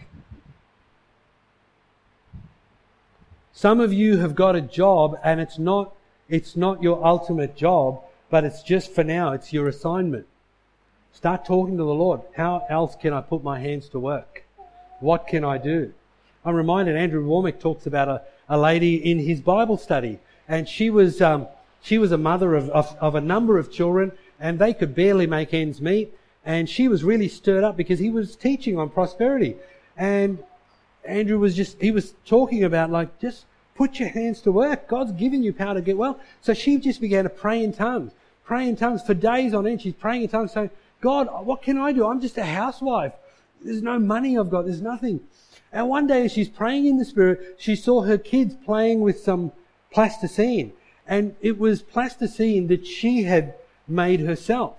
Some of you have got a job and it's not your ultimate job, but it's just for now. It's your assignment. Start talking to the Lord. How else can I put my hands to work? What can I do? I'm reminded Andrew Womack talks about a lady in his Bible study, and she was a mother of a number of children, and they could barely make ends meet. And she was really stirred up because he was teaching on prosperity. And Andrew was talking about just put your hands to work. God's given you power to get well. So she just began to pray in tongues for days on end. She's praying in tongues saying, God, what can I do? I'm just a housewife. There's no money I've got. There's nothing. And one day as she's praying in the Spirit, she saw her kids playing with some plasticine. And it was plasticine that she had made herself.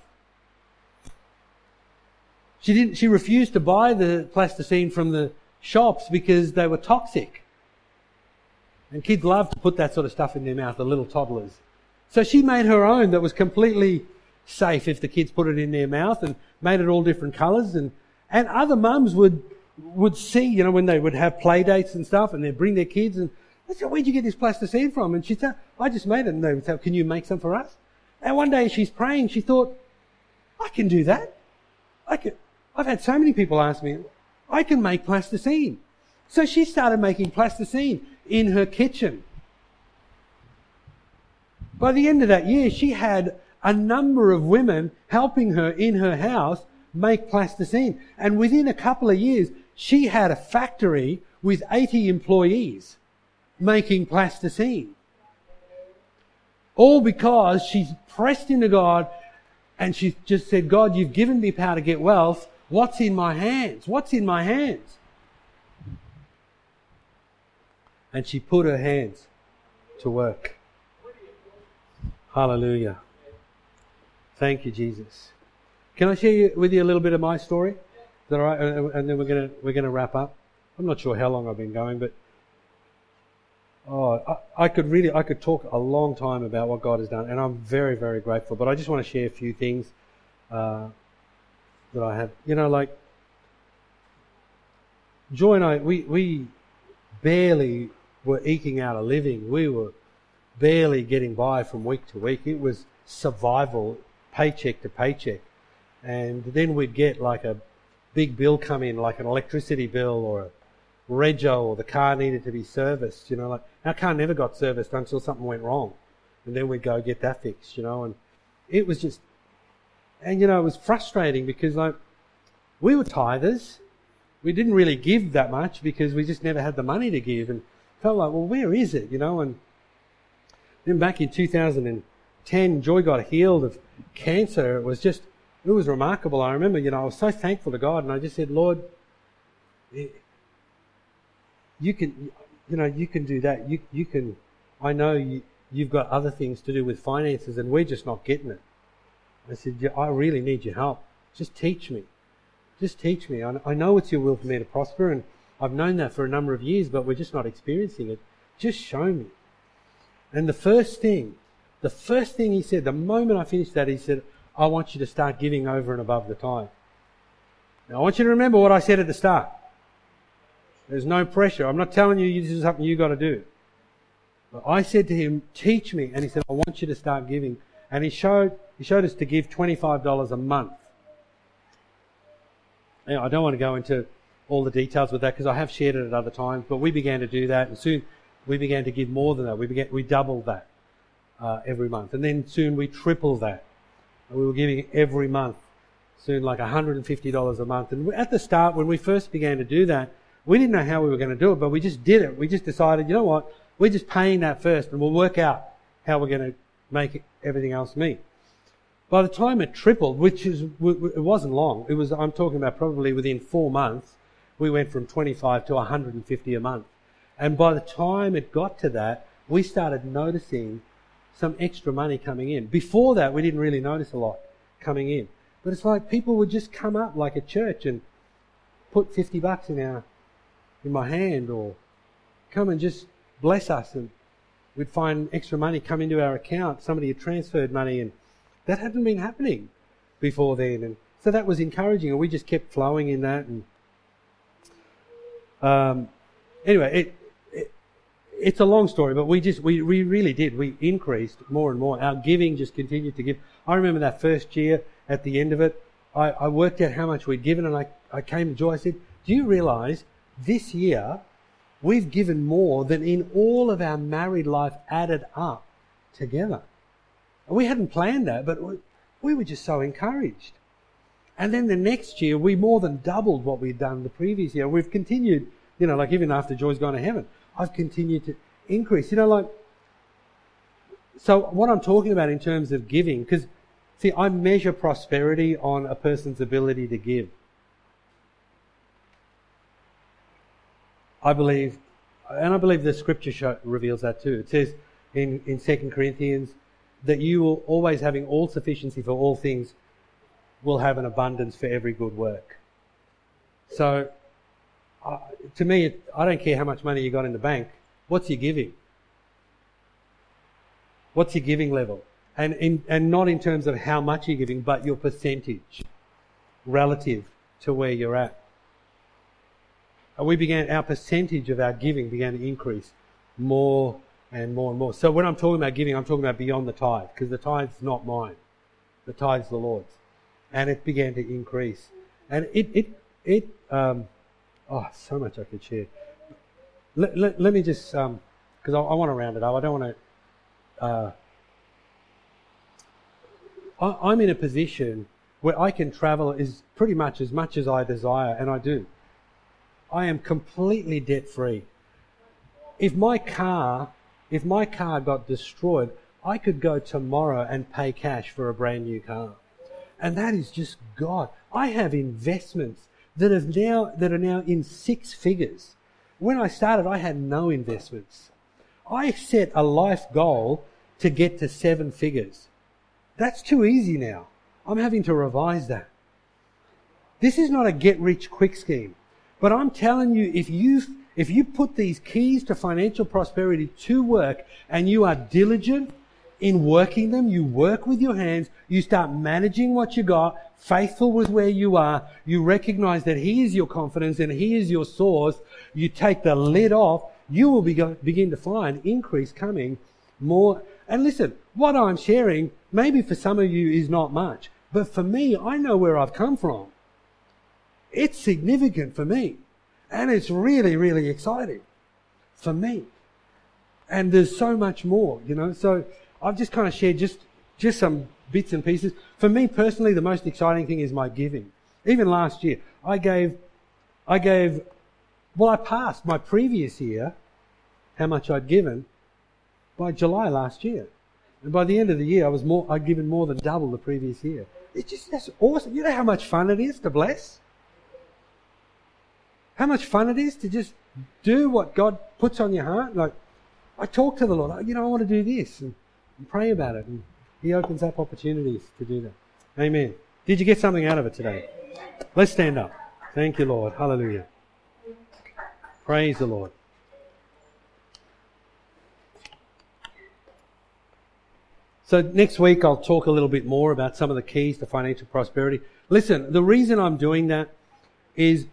She refused to buy the plasticine from the shops because they were toxic. And kids love to put that sort of stuff in their mouth, the little toddlers. So she made her own that was completely safe if the kids put it in their mouth, and made it all different colours. And other mums would see, when they would have play dates and stuff, and they'd bring their kids and they said, where'd you get this plasticine from? And she'd say, I just made it. And they would say, can you make some for us? And one day she's praying, she thought, I can do that. I've had so many people ask me, I can make plasticine. So she started making plasticine in her kitchen. By the end of that year, she had a number of women helping her in her house make plasticine. And within a couple of years, she had a factory with 80 employees making plasticine. All because she's pressed into God and she's just said, God, you've given me power to get wealth. What's in my hands? What's in my hands? And she put her hands to work. Hallelujah. Thank you, Jesus. Can I share with you a little bit of my story? Is that all right? And then we're gonna wrap up. I'm not sure how long I've been going, but I could talk a long time about what God has done, and I'm very, very grateful. But I just want to share a few things that I have. You know, like Joy and I, we barely were eking out a living. We were barely getting by from week to week. It was survival, paycheck to paycheck. And then we'd get like a big bill come in, like an electricity bill or a rego, or the car needed to be serviced. You know, like our car never got serviced until something went wrong. And then we'd go get that fixed, you know. And it was just, and you know, it was frustrating because like we were tithers. We didn't really give that much because we just never had the money to give, and felt like, well, where is it, you know? And then back in 2010, Joy got healed of cancer. It was remarkable. I remember, you know, I was so thankful to God, and I just said, Lord, you can do that. You can. I know you've got other things to do with finances, and we're just not getting it. I said, I really need your help. Just teach me. Just teach me. I know it's your will for me to prosper, and I've known that for a number of years, but we're just not experiencing it. Just show me. And the first thing he said, the moment I finished that, he said, I want you to start giving over and above the tithe. Now, I want you to remember what I said at the start. There's no pressure. I'm not telling you this is something you've got to do. But I said to him, teach me. And he said, I want you to start giving. And he showed us to give $25 a month. Now, I don't want to go into all the details with that because I have shared it at other times, but we began to do that, and soon we began to give more than that. We doubled that every month, and then soon we tripled that. And we were giving every month, soon like $150 a month. And at the start, when we first began to do that, we didn't know how we were going to do it, but we just did it. We just decided, you know what, we're just paying that first, and we'll work out how we're going to make everything else meet. By the time it tripled, it wasn't long. I'm talking about probably within 4 months, we went from 25 to 150 a month. And by the time it got to that, we started noticing some extra money coming in. Before that, we didn't really notice a lot coming in. But it's like people would just come up like a church and put $50 in my hand, or come and just bless us, and we'd find extra money come into our account. Somebody had transferred money, and that hadn't been happening before then. And so that was encouraging, and we just kept flowing in that. And anyway, it's a long story, but we really did. We increased more and more. Our giving just continued to give. I remember that first year, at the end of it, I worked out how much we'd given, and I came to Joy. I said, do you realise this year we've given more than in all of our married life added up together? We hadn't planned that, but we were just so encouraged. And then the next year, we more than doubled what we'd done the previous year. We've continued, you know, like even after Joy's gone to heaven, I've continued to increase. You know, like, so what I'm talking about in terms of giving, because, see, I measure prosperity on a person's ability to give. I believe the scripture reveals that too. It says in 2 Corinthians, that you will always, having all sufficiency for all things, will have an abundance for every good work. So, to me, I don't care how much money you got in the bank. What's your giving? What's your giving level? And not in terms of how much you're giving, but your percentage relative to where you're at. Our percentage of our giving began to increase more and more and more. So when I'm talking about giving, I'm talking about beyond the tithe, because the tithe's not mine. The tithe's the Lord's. And it began to increase. And so much I could share. Let me just, because I want to round it up. I don't want to, I'm in a position where I can travel pretty much as I desire, and I do. I am completely debt free. If my car got destroyed, I could go tomorrow and pay cash for a brand new car. And that is just God. I have investments that are now in 6 figures. When I started, I had no investments. I set a life goal to get to 7 figures. That's too easy now. I'm having to revise that. This is not a get-rich-quick scheme. But I'm telling you, if you put these keys to financial prosperity to work and you are diligent in working them, you work with your hands, you start managing what you got, faithful with where you are, you recognize that He is your confidence and He is your source, you take the lid off, you will begin to find increase coming more. And listen, what I'm sharing, maybe for some of you is not much, but for me, I know where I've come from. It's significant for me. And it's really, really exciting for me. And there's so much more, So I've just kind of shared just some bits and pieces. For me personally, the most exciting thing is my giving. Even last year, I passed my previous year, how much I'd given, by July last year. And by the end of the year, I'd given more than double the previous year. That's awesome. You know how much fun it is to bless? How much fun it is to just do what God puts on your heart. Like, I talk to the Lord, I want to do this, and pray about it. And He opens up opportunities to do that. Amen. Did you get something out of it today? Let's stand up. Thank you, Lord. Hallelujah. Praise the Lord. So next week I'll talk a little bit more about some of the keys to financial prosperity. Listen, the reason I'm doing that is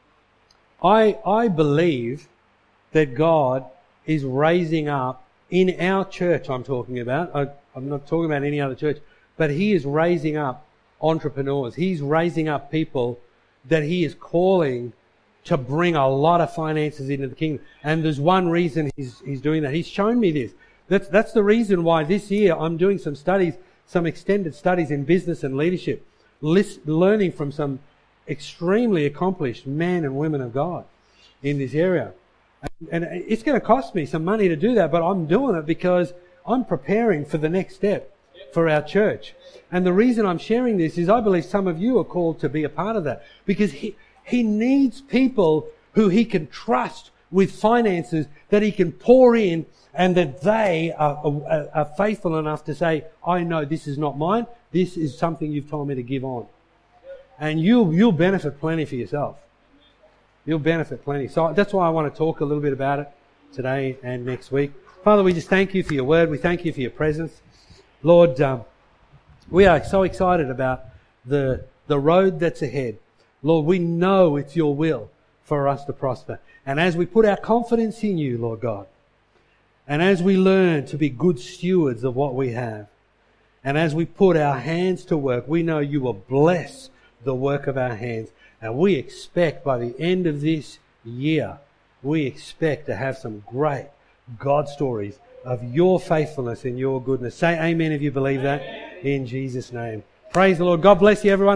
I believe that God is raising up, in our church I'm talking about, I'm not talking about any other church, but He is raising up entrepreneurs. He's raising up people that He is calling to bring a lot of finances into the kingdom. And there's one reason He's doing that. He's shown me this. That's the reason why this year I'm doing some studies, some extended studies in business and leadership, learning from some extremely accomplished men and women of God in this area. And it's going to cost me some money to do that, but I'm doing it because I'm preparing for the next step for our church. And the reason I'm sharing this is I believe some of you are called to be a part of that, because He needs people who He can trust with finances, that He can pour in, and that they are faithful enough to say, I know this is not mine, this is something you've told me to give on. And you'll benefit plenty for yourself. You'll benefit plenty. So that's why I want to talk a little bit about it today and next week. Father, we just thank You for Your word. We thank You for Your presence. Lord, we are so excited about the road that's ahead. Lord, we know it's Your will for us to prosper. And as we put our confidence in You, Lord God, and as we learn to be good stewards of what we have, and as we put our hands to work, we know You will bless the work of our hands. And we expect by the end of this year, we expect to have some great God stories of Your faithfulness and Your goodness. Say amen if you believe that. In Jesus' name. Praise the Lord. God bless you, everyone.